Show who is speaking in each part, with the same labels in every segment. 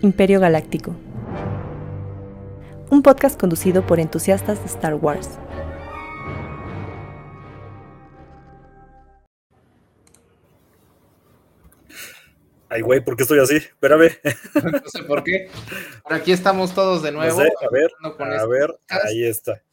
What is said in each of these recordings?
Speaker 1: Imperio Galáctico, un podcast conducido por entusiastas de Star Wars.
Speaker 2: Ay, güey, ¿por qué estoy así? Espérame.
Speaker 3: No sé por qué. Pero aquí estamos todos de nuevo.
Speaker 2: No sé, a ver, ahí está.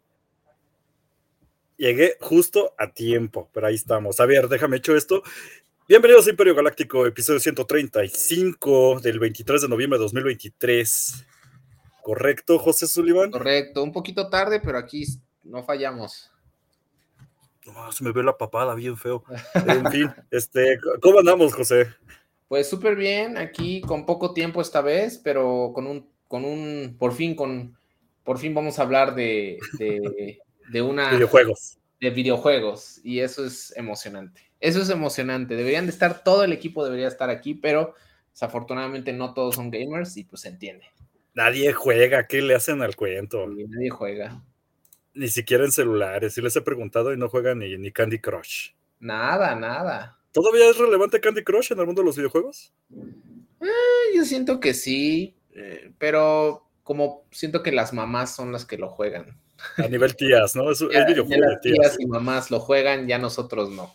Speaker 2: Llegué justo a tiempo, pero ahí estamos. A ver, déjame echar esto. Bienvenidos a Imperio Galáctico, episodio 135 del 23 de noviembre de 2023. ¿Correcto, José Sullivan?
Speaker 3: Correcto, un poquito tarde, pero aquí no fallamos.
Speaker 2: Oh, se me ve la papada bien feo. En fin, ¿cómo andamos, José?
Speaker 3: Pues súper bien, aquí con poco tiempo esta vez, pero por fin vamos a hablar de
Speaker 2: Videojuegos.
Speaker 3: De videojuegos, y eso es emocionante. Deberían de estar, todo el equipo debería estar aquí, pero desafortunadamente no todos son gamers y pues se entiende.
Speaker 2: Nadie juega, ¿qué le hacen al cuento?
Speaker 3: Sí, nadie juega.
Speaker 2: Ni siquiera en celulares, sí les he preguntado y no juegan ni Candy Crush.
Speaker 3: Nada.
Speaker 2: ¿Todavía es relevante Candy Crush en el mundo de los videojuegos?
Speaker 3: Yo siento que sí, pero como siento que las mamás son las que lo juegan.
Speaker 2: A nivel tías, ¿no? Es videojuego de tías.
Speaker 3: Tías y mamás lo juegan, ya nosotros no.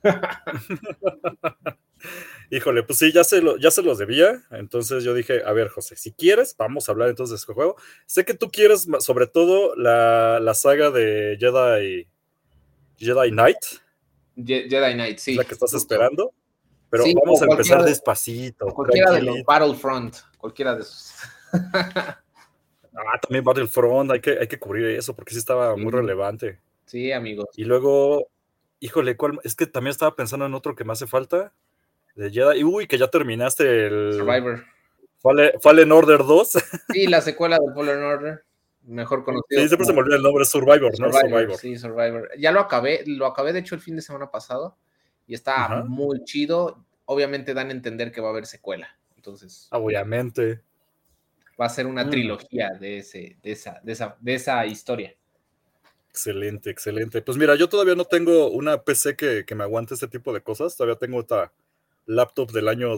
Speaker 2: Híjole, pues sí, ya se los debía. Entonces yo dije, a ver, José, si quieres, vamos a hablar entonces de este juego. Sé que tú quieres sobre todo la saga de Jedi Knight.
Speaker 3: Jedi Knight, sí.
Speaker 2: Es la que estás esperando. Pero
Speaker 3: sí,
Speaker 2: vamos a empezar despacito.
Speaker 3: Cualquiera de los Battlefront, cualquiera de esos.
Speaker 2: También Battlefront, hay que cubrir eso porque sí estaba muy relevante.
Speaker 3: Sí, amigos.
Speaker 2: Y luego, híjole, es que también estaba pensando en otro que me hace falta de Jedi. Uy, que ya terminaste el
Speaker 3: Survivor.
Speaker 2: Fallen Order 2.
Speaker 3: Sí, la secuela de Fallen Order, mejor conocido.
Speaker 2: Sí, siempre se me olvida el nombre, Survivor, ¿no?
Speaker 3: Survivor. Sí, Survivor. Ya lo acabé de hecho el fin de semana pasado y está muy chido. Obviamente dan a entender que va a haber secuela, entonces.
Speaker 2: Obviamente.
Speaker 3: Va a ser una trilogía de esa historia.
Speaker 2: Excelente. Pues mira, yo todavía no tengo una PC que me aguante este tipo de cosas. Todavía tengo esta laptop del año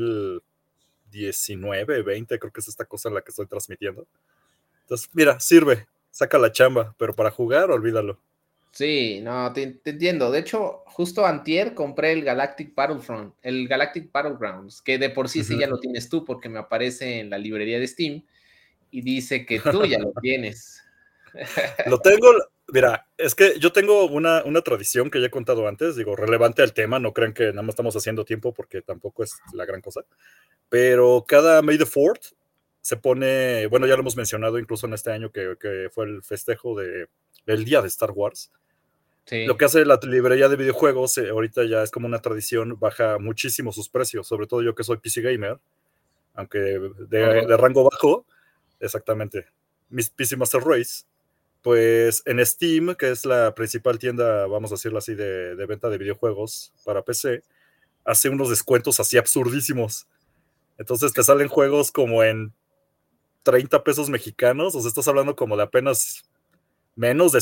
Speaker 2: 2019, 20, creo que es esta cosa en la que estoy transmitiendo. Entonces, mira, sirve, saca la chamba, pero para jugar, olvídalo.
Speaker 3: Sí, no, te entiendo. De hecho, justo antier compré el Galactic Battlegrounds, que de por sí ya lo tienes tú, porque me aparece en la librería de Steam y dice que tú ya lo tienes.
Speaker 2: Lo tengo, mira, es que yo tengo una tradición que ya he contado antes, digo, relevante al tema, no crean que nada más estamos haciendo tiempo porque tampoco es la gran cosa, pero cada May the 4th se pone, bueno, ya lo hemos mencionado incluso en este año que fue el festejo del día de Star Wars. Sí. Lo que hace la librería de videojuegos, ahorita ya es como una tradición, baja muchísimo sus precios, sobre todo yo que soy PC gamer, aunque de rango bajo, exactamente, mis PC Master Race, pues en Steam, que es la principal tienda, vamos a decirlo así, de venta de videojuegos para PC, hace unos descuentos así absurdísimos. Entonces te salen juegos como en 30 pesos mexicanos, o sea, estás hablando como de apenas menos de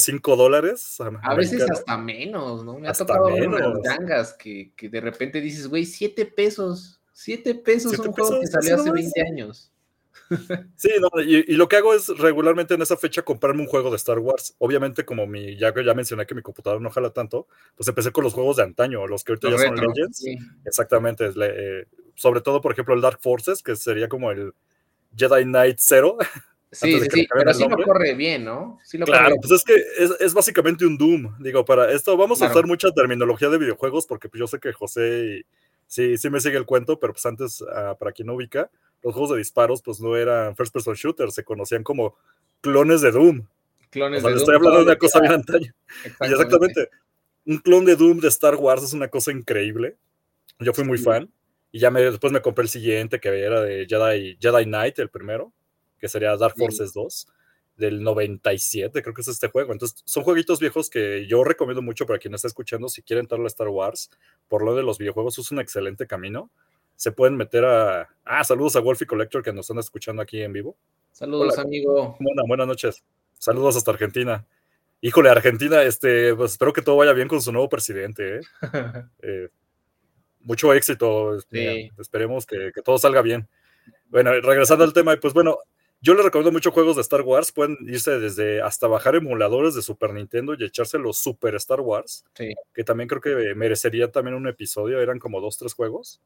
Speaker 2: $5.
Speaker 3: A veces hasta menos, ¿no? Me ha tocado ver unas gangas que de repente dices, güey, 7 pesos. 7 pesos un juego que salió hace 20 años.
Speaker 2: Sí, no, y lo que hago es regularmente en esa fecha comprarme un juego de Star Wars. Obviamente, como ya mencioné que mi computadora no jala tanto, pues empecé con los juegos de antaño, los que ahorita ya son Legends. Sí. Exactamente. Sobre todo, por ejemplo, el Dark Forces, que sería como el Jedi Knight 0.
Speaker 3: Sí, pero sí lo corre bien, ¿no? Sí lo
Speaker 2: claro, pues es que es básicamente un Doom. Digo, para esto vamos a usar mucha terminología de videojuegos, porque pues yo sé que José sí me sigue el cuento, pero pues antes, para quien no ubica, los juegos de disparos pues no eran first person shooters, se conocían como clones de Doom.
Speaker 3: Clones
Speaker 2: o sea,
Speaker 3: de Doom.
Speaker 2: Estoy hablando de una cosa bien antaña. Y exactamente, un clon de Doom de Star Wars es una cosa increíble. Yo fui muy fan. Y ya después me compré el siguiente, que era de Jedi Knight, el primero, que sería Dark Forces 2, del 97, creo que es este juego. Entonces, son jueguitos viejos que yo recomiendo mucho para quien está escuchando. Si quieren entrarle a Star Wars, por lo de los videojuegos, es un excelente camino. Se pueden meter saludos a Wolfie Collector, que nos están escuchando aquí en vivo.
Speaker 3: Saludos, hola, amigo.
Speaker 2: Buenas noches. Saludos hasta Argentina. Híjole, Argentina, pues espero que todo vaya bien con su nuevo presidente. Mucho éxito. Sí. Mira, esperemos que todo salga bien. Bueno, regresando al tema, pues bueno, yo les recomiendo mucho juegos de Star Wars. Pueden irse desde hasta bajar emuladores de Super Nintendo y echarse los Super Star Wars,
Speaker 3: Sí.
Speaker 2: que también creo que merecería también un episodio. Eran como 2-3 juegos.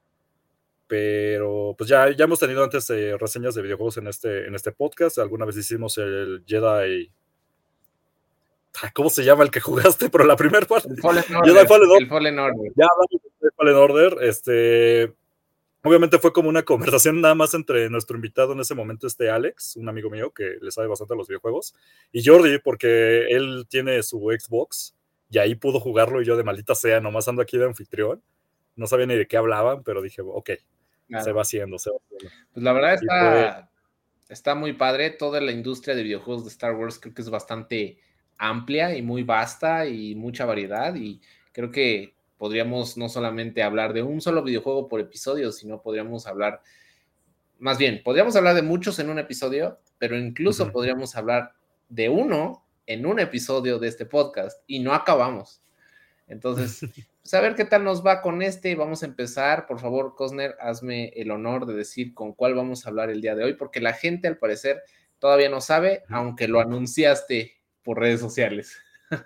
Speaker 2: Pero pues ya hemos tenido antes reseñas de videojuegos en este podcast. Alguna vez hicimos el Jedi. ¿Cómo se llama el que jugaste? Pero la primera parte.
Speaker 3: El Fallen
Speaker 2: Jedi
Speaker 3: Order.
Speaker 2: Fallen Order.
Speaker 3: El Fallen Order.
Speaker 2: Ya hablamos de Fallen Order. Obviamente fue como una conversación nada más entre nuestro invitado en ese momento, Alex, un amigo mío que le sabe bastante a los videojuegos, y Jordi, porque él tiene su Xbox y ahí pudo jugarlo y yo de maldita sea, nomás ando aquí de anfitrión. No sabía ni de qué hablaban, pero dije, ok,
Speaker 3: Claro.
Speaker 2: se va haciendo.
Speaker 3: Pues la verdad está muy padre. Toda la industria de videojuegos de Star Wars creo que es bastante amplia y muy vasta y mucha variedad, y creo que podríamos no solamente hablar de un solo videojuego por episodio, sino podríamos hablar de muchos en un episodio, pero incluso podríamos hablar de uno en un episodio de este podcast y no acabamos. Entonces, pues a ver qué tal nos va con este. Vamos a empezar. Por favor, Cosner, hazme el honor de decir con cuál vamos a hablar el día de hoy, porque la gente al parecer todavía no sabe, aunque lo anunciaste por redes sociales.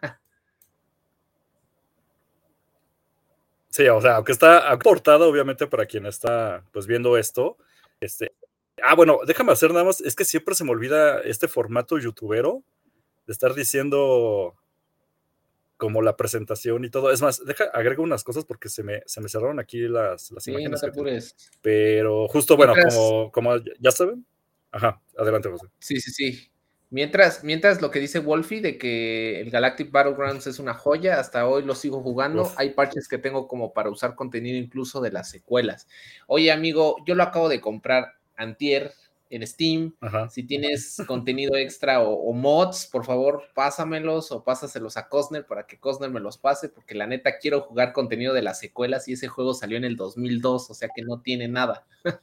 Speaker 2: Sí, o sea, aunque está aportada, obviamente, para quien está pues viendo esto. Bueno, déjame hacer nada más, es que siempre se me olvida este formato youtubero de estar diciendo como la presentación y todo. Es más, agrego unas cosas porque se me cerraron aquí las
Speaker 3: Sí,
Speaker 2: imágenes.
Speaker 3: no te apures.
Speaker 2: Pero justo,
Speaker 3: Mientras,
Speaker 2: bueno, como ya saben. Ajá, adelante, José.
Speaker 3: Sí. Mientras lo que dice Wolfie de que el Galactic Battlegrounds es una joya, hasta hoy lo sigo jugando. Uf. Hay parches que tengo como para usar contenido incluso de las secuelas. Oye, amigo, yo lo acabo de comprar antier en Steam. Ajá. Si tienes contenido extra o mods, por favor, pásamelos o pásaselos a Cosner para que Cosner me los pase, porque la neta quiero jugar contenido de las secuelas y ese juego salió en el 2002, o sea que no tiene nada.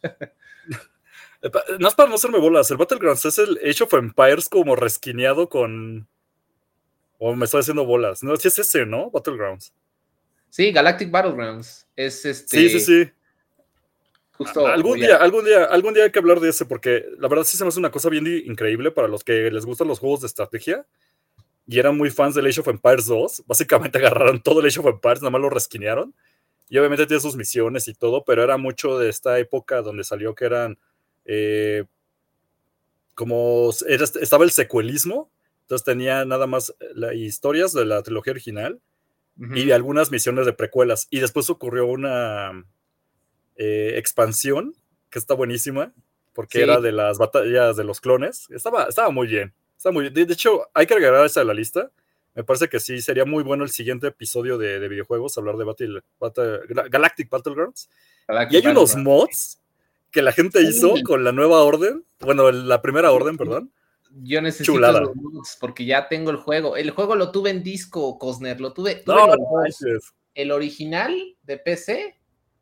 Speaker 2: No es para no hacerme bolas, el Battlegrounds es el Age of Empires como resquineado con... O me estoy haciendo bolas. No, sí es ese, ¿no? Battlegrounds.
Speaker 3: Sí, Galactic Battlegrounds. Es
Speaker 2: Sí.
Speaker 3: Justo
Speaker 2: algún día hay que hablar de ese, porque la verdad sí se me hace una cosa bien increíble para los que les gustan los juegos de estrategia y eran muy fans del Age of Empires 2. Básicamente agarraron todo el Age of Empires, nada más lo resquinearon. Y obviamente tiene sus misiones y todo, pero era mucho de esta época donde salió que eran... estaba el secuelismo, entonces tenía nada más las historias de la trilogía original y algunas misiones de precuelas, y después ocurrió una expansión que está buenísima porque era de las batallas de los clones. Estaba muy bien, de hecho hay que agregar esa a la lista. Me parece que sí, sería muy bueno el siguiente episodio de videojuegos, hablar de Galactic Battlegrounds. Y hay unos mods que la gente hizo con la nueva orden, bueno, la primera orden, perdón.
Speaker 3: Yo necesito los mods porque ya tengo el juego. El juego lo tuve en disco, Cosner, tuve los dos. El original de PC,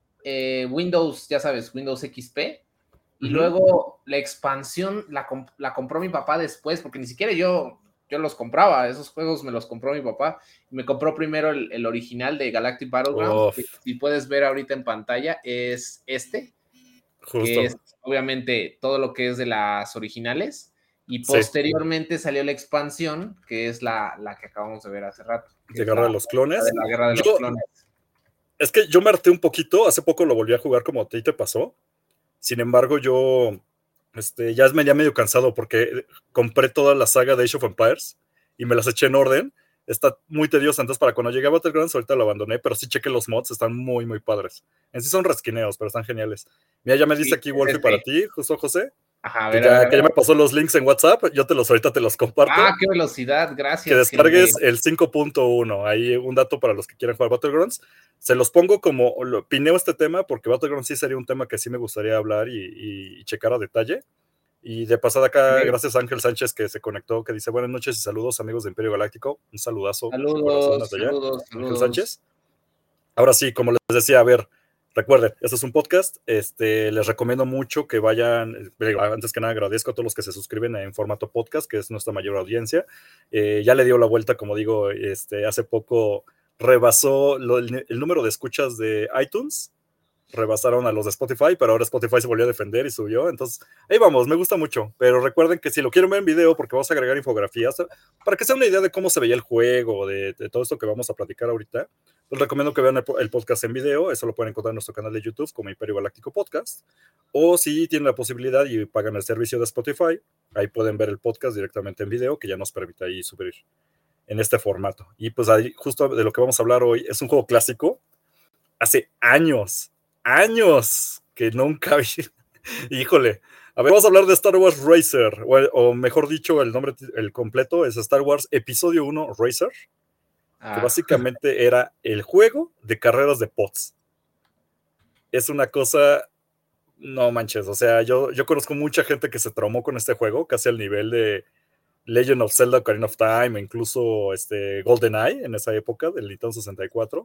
Speaker 3: Windows, ya sabes, Windows XP, y luego la expansión la compró mi papá después, porque ni siquiera yo los compraba, esos juegos me los compró mi papá. Me compró primero el original de Galactic Battlegrounds, que si puedes ver ahorita en pantalla es Justo. Que es obviamente todo lo que es de las originales, y posteriormente salió la expansión, que es la que acabamos de ver hace rato.
Speaker 2: De Guerra de los Clones.
Speaker 3: La Guerra de los Clones.
Speaker 2: Es que yo me harté un poquito, hace poco lo volví a jugar como a ti te pasó. Sin embargo, yo ya me venía medio cansado porque compré toda la saga de Age of Empires y me las eché en orden. Está muy tediosa, entonces para cuando llegué a Battlegrounds ahorita lo abandoné, pero sí chequé los mods, están muy, muy padres. En sí son resquineos, pero están geniales. Mira, ya me dice aquí Wolfie para ti, justo José. Ajá, que ya me pasó los links en WhatsApp, yo ahorita te los comparto.
Speaker 3: Ah, qué velocidad, gracias.
Speaker 2: Que descargues el 5.1, ahí un dato para los que quieran jugar Battlegrounds. Se los pongo como, pineo este tema porque Battlegrounds sí sería un tema que sí me gustaría hablar y checar a detalle. Y de pasada acá, gracias a Ángel Sánchez que se conectó, que dice buenas noches y saludos amigos de Imperio Galáctico. Un saludazo.
Speaker 3: Saludos.
Speaker 2: Ángel Sánchez. Ahora sí, como les decía, a ver, recuerden, este es un podcast, les recomiendo mucho que vayan, antes que nada agradezco a todos los que se suscriben en formato podcast, que es nuestra mayor audiencia. Ya le dio la vuelta, como digo, hace poco rebasó el número de escuchas de iTunes. rebasaron a los de Spotify, pero ahora Spotify se volvió a defender y subió. Entonces, ahí vamos, me gusta mucho. Pero recuerden que si lo quieren ver en video, porque vamos a agregar infografías, para que sea una idea de cómo se veía el juego, de todo esto que vamos a platicar ahorita, les recomiendo que vean el podcast en video. Eso lo pueden encontrar en nuestro canal de YouTube como Imperio Galáctico Podcast. O si tienen la posibilidad y pagan el servicio de Spotify, ahí pueden ver el podcast directamente en video, que ya nos permite ahí subir en este formato. Y pues ahí, justo de lo que vamos a hablar hoy, es un juego clásico. Hace años que nunca vi. Híjole. A ver, vamos a hablar de Star Wars Racer, o mejor dicho, el nombre, el completo es Star Wars Episodio 1 Racer, que básicamente era el juego de carreras de pods. Es una cosa, no manches, o sea, yo conozco mucha gente que se traumó con este juego, casi al nivel de Legend of Zelda Ocarina of Time, incluso GoldenEye en esa época del Nintendo 64.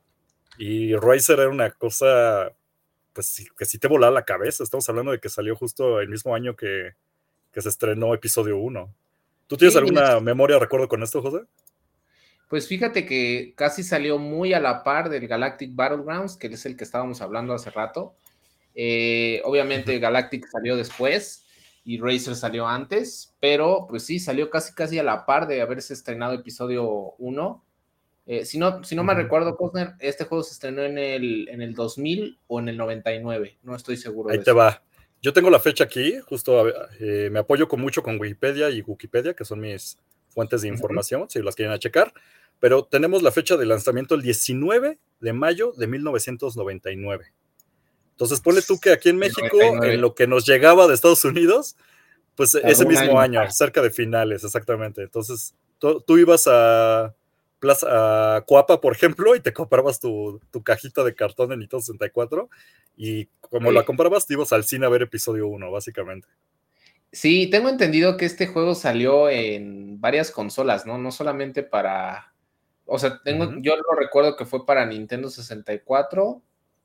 Speaker 2: Y Racer era una cosa, pues, que sí te volaba la cabeza. Estamos hablando de que salió justo el mismo año que se estrenó Episodio 1. ¿Tú tienes alguna memoria o recuerdo con esto, José?
Speaker 3: Pues fíjate que casi salió muy a la par del Galactic Battlegrounds, que es el que estábamos hablando hace rato. Obviamente Galactic salió después y Racer salió antes, pero pues sí, salió casi a la par de haberse estrenado Episodio 1. Si no me recuerdo, Cosner, este juego se estrenó en el 2000 o en el 99, no estoy seguro.
Speaker 2: Ahí te va. Yo tengo la fecha aquí, justo me apoyo mucho con Wikipedia y Wikipedia, que son mis fuentes de información, si las quieren checar, pero tenemos la fecha de lanzamiento el 19 de mayo de 1999. Entonces ponle tú que aquí en México, 99. En lo que nos llegaba de Estados Unidos, pues ese mismo año, cerca de finales, exactamente. Entonces tú ibas a Coapa, por ejemplo, y te comprabas tu cajita de cartón de Nintendo 64 y como la comprabas, te ibas al cine a ver Episodio 1, básicamente.
Speaker 3: Sí, tengo entendido que este juego salió en varias consolas, ¿no? No solamente para... O sea, yo lo recuerdo que fue para Nintendo 64.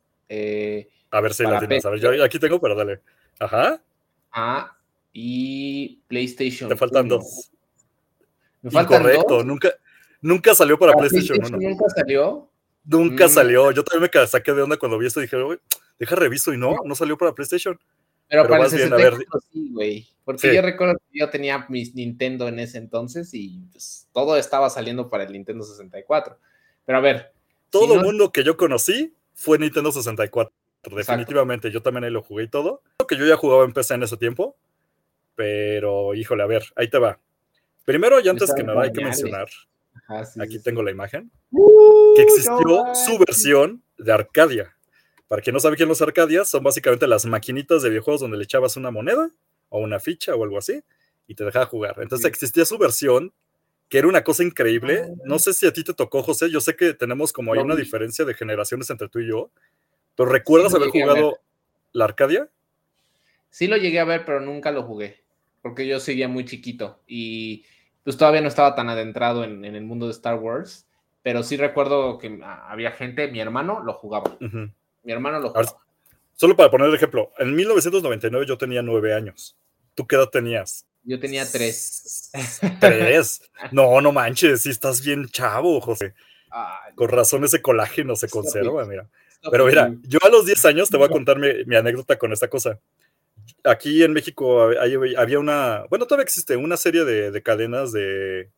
Speaker 2: A ver si la tienes. A ver, yo aquí tengo, pero dale. Ajá.
Speaker 3: Y PlayStation.
Speaker 2: Te faltan 1. 2.
Speaker 3: ¿Me faltan
Speaker 2: Incorrecto,
Speaker 3: 2?
Speaker 2: Nunca salió para PlayStation 1.
Speaker 3: ¿Nunca salió?
Speaker 2: Nunca salió. Yo también me saqué de onda cuando vi esto y dije, deja reviso, y no salió para PlayStation.
Speaker 3: Pero para el 64 sí, güey. Porque yo recuerdo que yo tenía mis Nintendo en ese entonces y pues todo estaba saliendo para el Nintendo 64. Pero a ver.
Speaker 2: Todo el mundo que yo conocí fue Nintendo 64. Definitivamente. Exacto. Yo también ahí lo jugué y todo. Que yo ya jugaba en PC en ese tiempo. Pero, híjole, a ver, ahí te va. Primero, y antes que nada, hay que mencionar. Ajá, aquí tengo la imagen. Que existió su versión de Arcadia. Para quien no sabe quién los Arcadias, son básicamente las maquinitas de videojuegos donde le echabas una moneda o una ficha o algo así y te dejaba jugar. Entonces existía su versión, que era una cosa increíble. No sé si a ti te tocó, José. Yo sé que tenemos como hay una diferencia de generaciones entre tú y yo. ¿Pero recuerdas haber jugado la Arcadia?
Speaker 3: Sí lo llegué a ver, pero nunca lo jugué. Porque yo seguía muy chiquito y pues todavía no estaba tan adentrado en el mundo de Star Wars. Pero sí recuerdo que había gente, mi hermano lo jugaba. Mi hermano lo jugaba.
Speaker 2: Ahora, solo para poner el ejemplo, en 1999 yo tenía 9 años. ¿Tú qué edad tenías?
Speaker 3: Yo tenía 3.
Speaker 2: ¿3? No manches, sí estás bien chavo, José. Con razón ese colágeno se conserva, mira. Pero mira, yo a los 10 años te voy a contar mi anécdota con esta cosa. Aquí en México había una, bueno, todavía existe una serie de cadenas de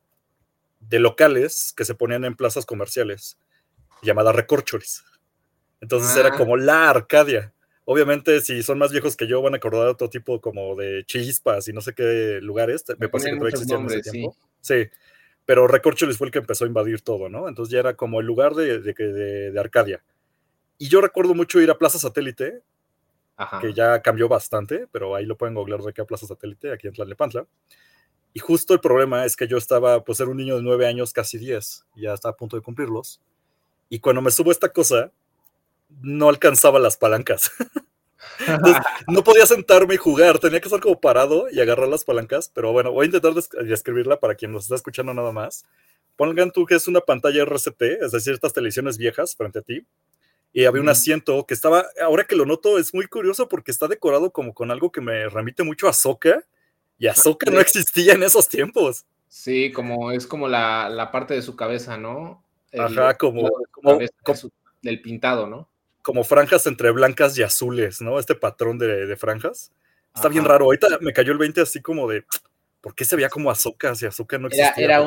Speaker 2: locales que se ponían en plazas comerciales llamada Recorcholis. Entonces era como la Arcadia. Obviamente, si son más viejos que yo, van a acordar otro tipo como de Chispas y no sé qué lugares. Me parece que todavía existían en ese tiempo. Sí, pero Recorcholis fue el que empezó a invadir todo, ¿no? Entonces ya era como el lugar de Arcadia. Y yo recuerdo mucho ir a Plaza Satélite, que ya cambió bastante, pero ahí lo pueden googlear de qué a Plaza Satélite, aquí en Tlalnepantla. Y justo el problema es que yo estaba, pues era un niño de 9 años, casi 10, y ya estaba a punto de cumplirlos. Y cuando me subo a esta cosa, no alcanzaba las palancas. Entonces, no podía sentarme y jugar, tenía que estar como parado y agarrar las palancas, pero bueno, voy a intentar describirla para quien nos está escuchando nada más. Pongan tú que es una pantalla RCT, es decir, estas televisiones viejas frente a ti, y había un asiento que estaba, ahora que lo noto, es muy curioso porque está decorado como con algo que me remite mucho a Ahsoka, y Ahsoka no existía en esos tiempos.
Speaker 3: Sí, es como la parte de su cabeza, ¿no?
Speaker 2: Ajá, como
Speaker 3: del pintado, ¿no?
Speaker 2: como franjas entre blancas y azules, ¿no? Este patrón de franjas. Está bien
Speaker 3: Ajá.
Speaker 2: raro. Ahorita me cayó el 20 así como de, ¿por qué se veía como Ahsoka si Ahsoka no existía?
Speaker 3: Era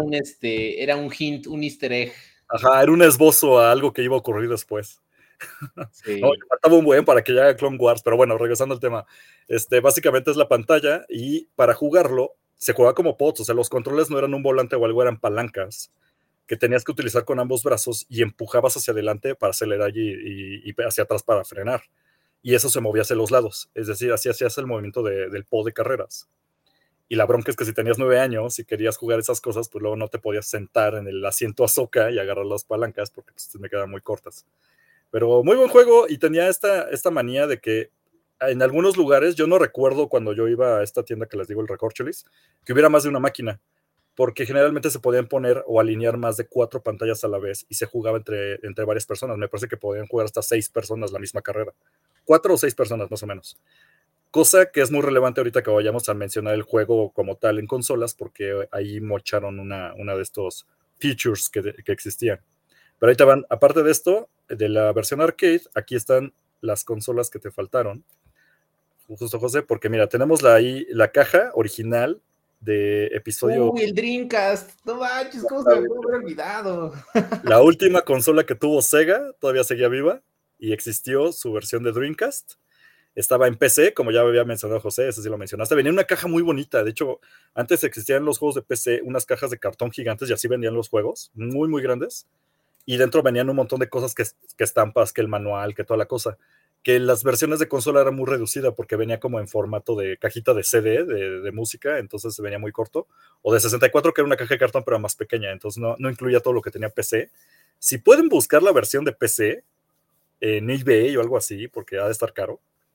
Speaker 3: un hint, un easter egg.
Speaker 2: Ajá, era un esbozo a algo que iba a ocurrir después.
Speaker 3: Sí.
Speaker 2: No, me faltaba un buen para que ya haga Clone Wars, pero bueno, regresando al tema. Básicamente es la pantalla y para jugarlo se juega como pods, o sea, los controles no eran un volante o algo, eran palancas que tenías que utilizar con ambos brazos y empujabas hacia adelante para acelerar y hacia atrás para frenar. Y eso se movía hacia los lados, es decir, así hacías el movimiento del pod de carreras. Y la bronca es que si tenías 9 años y querías jugar esas cosas, pues luego no te podías sentar en el asiento Ahsoka y agarrar las palancas porque pues, me quedaban muy cortas. Pero muy buen juego y tenía esta manía de que en algunos lugares, yo no recuerdo cuando yo iba a esta tienda que les digo, el Recorcholis, que hubiera más de una máquina, porque generalmente se podían poner o alinear más de 4 pantallas a la vez y se jugaba entre varias personas. Me parece que podían jugar hasta 6 personas la misma carrera. 4 o 6 personas más o menos. Cosa que es muy relevante ahorita que vayamos a mencionar el juego como tal en consolas, porque ahí mocharon una de estos features que existían. Pero ahí te van, aparte de esto, de la versión arcade, aquí están las consolas que te faltaron. Justo, José, porque mira, tenemos ahí la caja original de episodio.
Speaker 3: Uy, el Dreamcast. No manches, ¿cómo se me puede haber olvidado?
Speaker 2: La última consola que tuvo Sega, todavía seguía viva, y existió su versión de Dreamcast. Estaba en PC, como ya había mencionado José, eso sí lo mencionaste. Venía una caja muy bonita. De hecho, antes existían los juegos de PC, unas cajas de cartón gigantes y así vendían los juegos, muy, muy grandes. Y dentro venían un montón de cosas que estampas, que el manual, que toda la cosa. Que las versiones de consola eran muy reducidas porque venía como en formato de cajita de CD, de música, entonces se venía muy corto. O de 64, que era una caja de cartón, pero más pequeña, entonces no incluía todo lo que tenía PC. Si pueden buscar la versión de PC en eBay o algo así, porque ha de estar caro,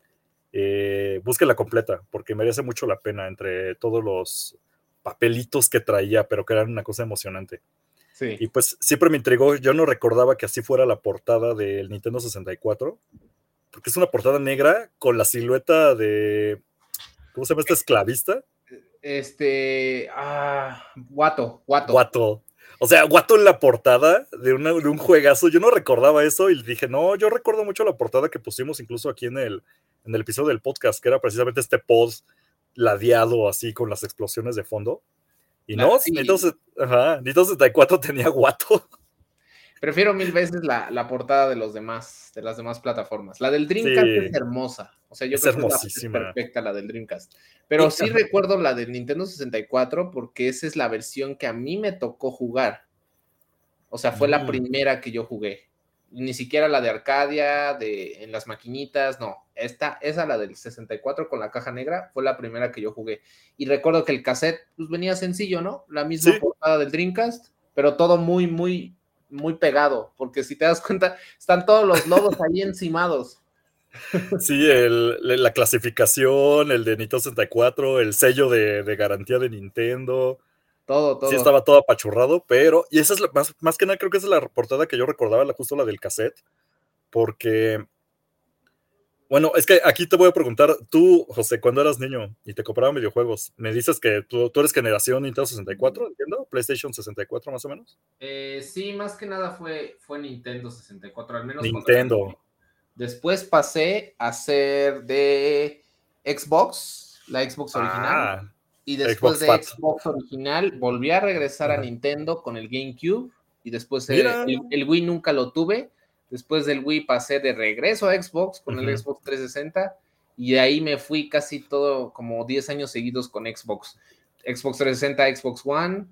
Speaker 2: búsquenla completa, porque merece mucho la pena entre todos los papelitos que traía, pero que eran una cosa emocionante.
Speaker 3: Sí.
Speaker 2: Y pues siempre me intrigó, yo no recordaba que así fuera la portada del Nintendo 64, porque es una portada negra con la silueta de, ¿cómo se llama este esclavista?
Speaker 3: Guato.
Speaker 2: Guato. O sea, Guato en la portada de un juegazo, yo no recordaba eso y dije, no, yo recuerdo mucho la portada que pusimos incluso aquí en el episodio del podcast, que era precisamente este pod ladeado así con las explosiones de fondo. Y no,
Speaker 3: Sí.
Speaker 2: Nintendo 64 tenía Guato.
Speaker 3: Prefiero 1000 veces la portada de las demás plataformas. La del Dreamcast
Speaker 2: Sí,
Speaker 3: es hermosa. O sea, yo
Speaker 2: es
Speaker 3: creo que es
Speaker 2: hermosísima.
Speaker 3: perfecta la del Dreamcast. Pero sí recuerdo la del Nintendo 64 porque esa es la versión que a mí me tocó jugar. O sea, fue la primera que yo jugué. Ni siquiera la de Arcadia, en las maquinitas, no. Esa, la del 64 con la caja negra, fue la primera que yo jugué. Y recuerdo que el cassette pues, venía sencillo, ¿no? La misma portada del Dreamcast, pero todo muy, muy, muy pegado. Porque si te das cuenta, están todos los logos ahí encimados.
Speaker 2: Sí, la clasificación, el de Nintendo 64, el sello de garantía de Nintendo.
Speaker 3: Todo.
Speaker 2: Sí, estaba todo apachurrado, pero. Y esa es más que nada, creo que esa es la portada que yo recordaba, justo la del cassette. Porque. Bueno, es que aquí te voy a preguntar, tú, José, cuando eras niño y te compraban videojuegos, me dices que tú eres generación Nintendo 64, ¿entiendo? PlayStation 64 más o menos.
Speaker 3: Sí, más que nada fue Nintendo 64, al menos
Speaker 2: Nintendo.
Speaker 3: Después pasé a ser de Xbox, la Xbox original. Y después de Xbox original, volví a regresar a Nintendo con el GameCube. Y después el Wii nunca lo tuve. Después del Wii pasé de regreso a Xbox con el Xbox 360. Y de ahí me fui casi todo, como 10 años seguidos con Xbox. Xbox 360, Xbox One.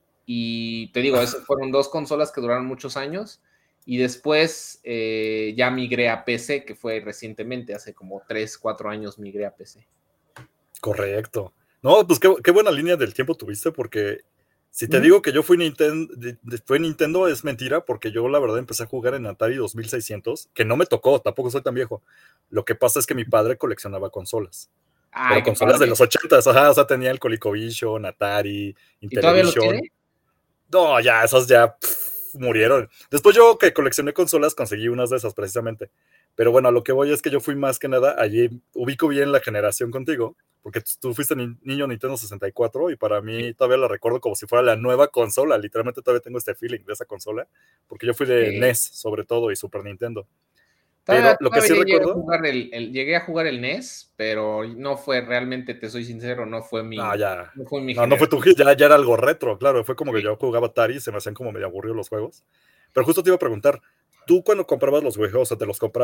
Speaker 3: Y te digo, esas fueron 2 consolas que duraron muchos años. Y después ya migré a PC, que fue recientemente, hace como 3, 4 años migré a PC.
Speaker 2: Correcto. No, pues qué buena línea del tiempo tuviste, porque si te digo que yo fui Nintendo es mentira, porque yo la verdad empecé a jugar en Atari 2600, que no me tocó, tampoco soy tan viejo. Lo que pasa es que mi padre coleccionaba consolas. Pero consolas de los 80s, o sea, tenía el ColecoVision, Atari,
Speaker 3: Intellivision. ¿Y todavía lo tiene?
Speaker 2: No, ya, esas ya murieron. Después yo que coleccioné consolas conseguí unas de esas precisamente. Pero bueno, a lo que voy es que yo fui más que nada, allí ubico bien la generación contigo, porque tú fuiste niño Nintendo 64 y para mí todavía la recuerdo como si fuera la nueva consola. Literalmente todavía tengo este feeling de esa consola, porque yo fui de NES sobre todo y Super Nintendo. Pero lo que sí
Speaker 3: Todavía
Speaker 2: recuerdo...
Speaker 3: llegué a jugar el NES, pero no fue realmente, te soy sincero, no fue mi
Speaker 2: No fue tu hit, ya era algo retro, claro. Fue como que
Speaker 3: Sí.
Speaker 2: yo jugaba Atari y se me hacían como medio aburridos los juegos. Pero justo te iba a preguntar, ¿tú cuando comprabas los juegos, o sea,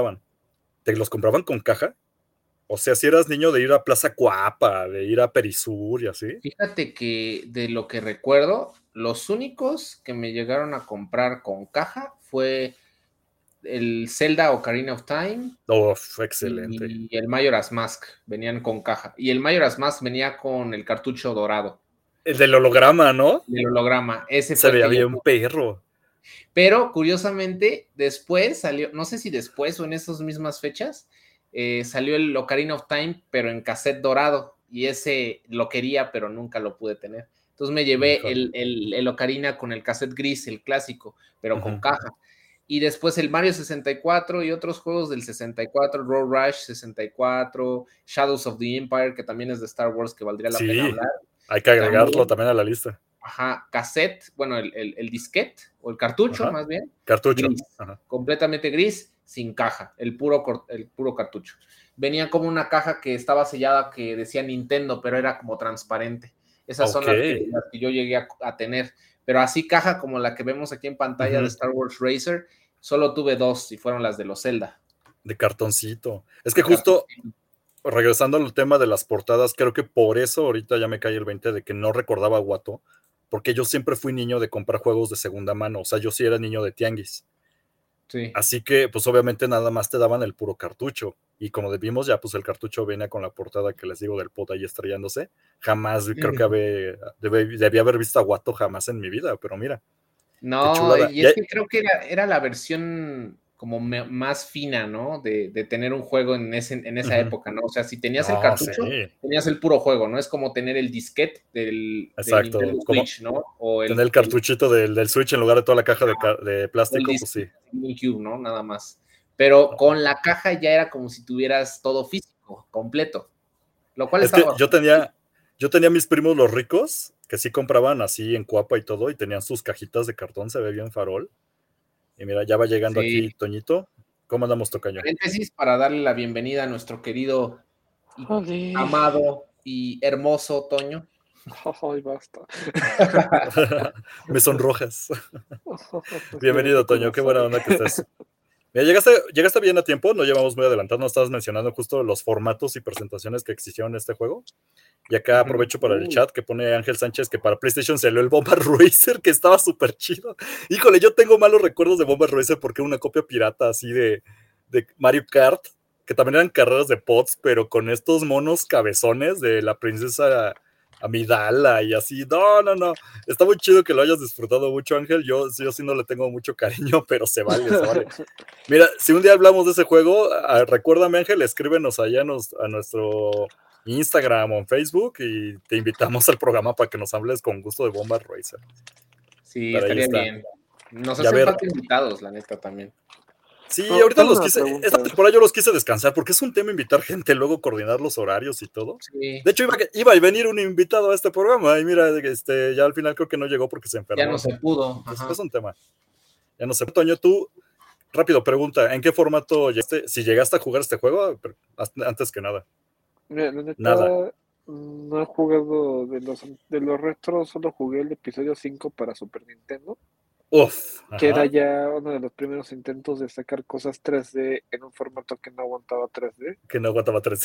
Speaker 2: te los compraban con caja? O sea, si eras niño de ir a Plaza Coapa, de ir a Perisur y así.
Speaker 3: Fíjate que de lo que recuerdo, los únicos que me llegaron a comprar con caja fue el Zelda Ocarina of Time
Speaker 2: Fue excelente.
Speaker 3: y el Majora's Mask, venían con caja. Y el Majora's Mask venía con el cartucho dorado.
Speaker 2: El del holograma, ¿no?
Speaker 3: El holograma, ese
Speaker 2: Se
Speaker 3: fue el
Speaker 2: veía
Speaker 3: que yo
Speaker 2: bien perro.
Speaker 3: Pero curiosamente, después salió, no sé si después o en esas mismas fechas, salió el Ocarina of Time, pero en cassette dorado. Y ese lo quería, pero nunca lo pude tener. Entonces me llevé
Speaker 2: Híjole.
Speaker 3: el Ocarina con el cassette gris, el clásico, pero con caja. Y después el Mario 64 y otros juegos del 64, Road Rush 64, Shadows of the Empire, que también es de Star Wars, que valdría la pena
Speaker 2: Sí,
Speaker 3: hablar.
Speaker 2: hay que agregarlo
Speaker 3: También,
Speaker 2: también a la lista.
Speaker 3: ajá, cassette, bueno, el disquete o el cartucho
Speaker 2: Ajá.
Speaker 3: más bien,
Speaker 2: Cartucho.
Speaker 3: gris,
Speaker 2: Ajá.
Speaker 3: completamente gris, sin caja, el puro cartucho. Venía como una caja que estaba sellada que decía Nintendo, pero era como transparente. Esas son
Speaker 2: Ok.
Speaker 3: las que yo llegué a tener. Pero así caja como la que vemos aquí en pantalla de Star Wars Racer, solo tuve dos y fueron las de los Zelda.
Speaker 2: De cartoncito. Es que
Speaker 3: De
Speaker 2: justo
Speaker 3: cartoncito.
Speaker 2: regresando al tema de las portadas, creo que por eso ahorita ya me cae el 20 de que no recordaba a Guato, porque yo siempre fui niño de comprar juegos de segunda mano, o sea, yo sí era niño de tianguis.
Speaker 3: Sí.
Speaker 2: Así que, pues obviamente nada más te daban el puro cartucho. Y como vimos ya, pues el cartucho venía con la portada que les digo del pot ahí estrellándose. Jamás creo que debía haber visto a Guato jamás en mi vida, pero mira, qué
Speaker 3: No,
Speaker 2: chulada.
Speaker 3: y es que creo que era la versión como más fina, ¿no? De tener un juego en esa época, ¿no? O sea, si tenías el
Speaker 2: No, sí,
Speaker 3: cartucho, tenías el puro juego, ¿no? Es como tener el disquete del
Speaker 2: exacto.
Speaker 3: Nintendo
Speaker 2: Como
Speaker 3: Switch, ¿no? O
Speaker 2: tener el cartuchito del Switch en lugar de toda la caja de
Speaker 3: el
Speaker 2: plástico, pues sí.
Speaker 3: disquete del GameCube, ¿no? Nada más. Pero con la caja ya era como si tuvieras todo físico, completo, lo cual
Speaker 2: Es que
Speaker 3: estaba bastante bien.
Speaker 2: yo tenía mis primos los ricos, que sí compraban así en Cuapa y todo, y tenían sus cajitas de cartón, se ve bien farol. Y mira, ya va llegando
Speaker 3: Sí.
Speaker 2: aquí Toñito. ¿Cómo andamos, tocayo?
Speaker 3: Paréntesis para darle la bienvenida a nuestro querido, y amado y hermoso Toño.
Speaker 4: Ay, basta.
Speaker 2: Me sonrojas.
Speaker 4: Es que me
Speaker 2: Bienvenido,
Speaker 4: tocó
Speaker 2: Toño,
Speaker 4: una
Speaker 2: qué buena
Speaker 4: soy.
Speaker 2: onda que estés. Mira, llegaste bien a tiempo, no llevamos muy adelantado, nos estabas mencionando justo los formatos y presentaciones que existieron en este juego. Y acá aprovecho para el chat que pone Ángel Sánchez que para PlayStation salió el Bomber Racer, que estaba súper chido. Híjole, yo tengo malos recuerdos de Bomber Racer porque era una copia pirata así de Mario Kart, que también eran carreras de pods, pero con estos monos cabezones de la princesa Amidala y así. No. Está muy chido que lo hayas disfrutado mucho, Ángel. Yo sí no le tengo mucho cariño, pero se vale, se vale. Mira, si un día hablamos de ese juego, recuérdame, Ángel, escríbenos allá a nuestro Instagram o en Facebook y te invitamos al programa para que nos hables con gusto de Bomba Racer.
Speaker 3: Sí,
Speaker 2: Pero ahí
Speaker 3: estaría
Speaker 2: está.
Speaker 3: bien. Nos
Speaker 2: Y a
Speaker 3: hacen
Speaker 2: ver,
Speaker 3: falta invitados, la neta, también.
Speaker 2: sí, ahorita
Speaker 4: Tengo una
Speaker 2: esta
Speaker 4: pregunta.
Speaker 2: temporada yo los quise descansar porque es un tema invitar gente, luego coordinar los horarios y todo.
Speaker 3: Sí,
Speaker 2: De hecho, iba a venir un invitado a este programa y mira, ya al final creo que no llegó porque se
Speaker 3: ya no
Speaker 2: enfermó.
Speaker 3: se pudo.
Speaker 2: Entonces,
Speaker 3: Ajá.
Speaker 2: es un tema. Ya no sé, Toño, tú, rápido pregunta, ¿en qué formato llegaste? Si llegaste a jugar este juego, antes que nada.
Speaker 4: Mira, la
Speaker 2: Nada.
Speaker 4: neta, no he jugado de los retros, solo jugué el episodio 5 para Super Nintendo,
Speaker 2: Uf,
Speaker 4: que era
Speaker 2: ajá.
Speaker 4: ya uno de los primeros intentos de sacar cosas 3D en un formato que no aguantaba 3D.
Speaker 2: Que no aguantaba 3.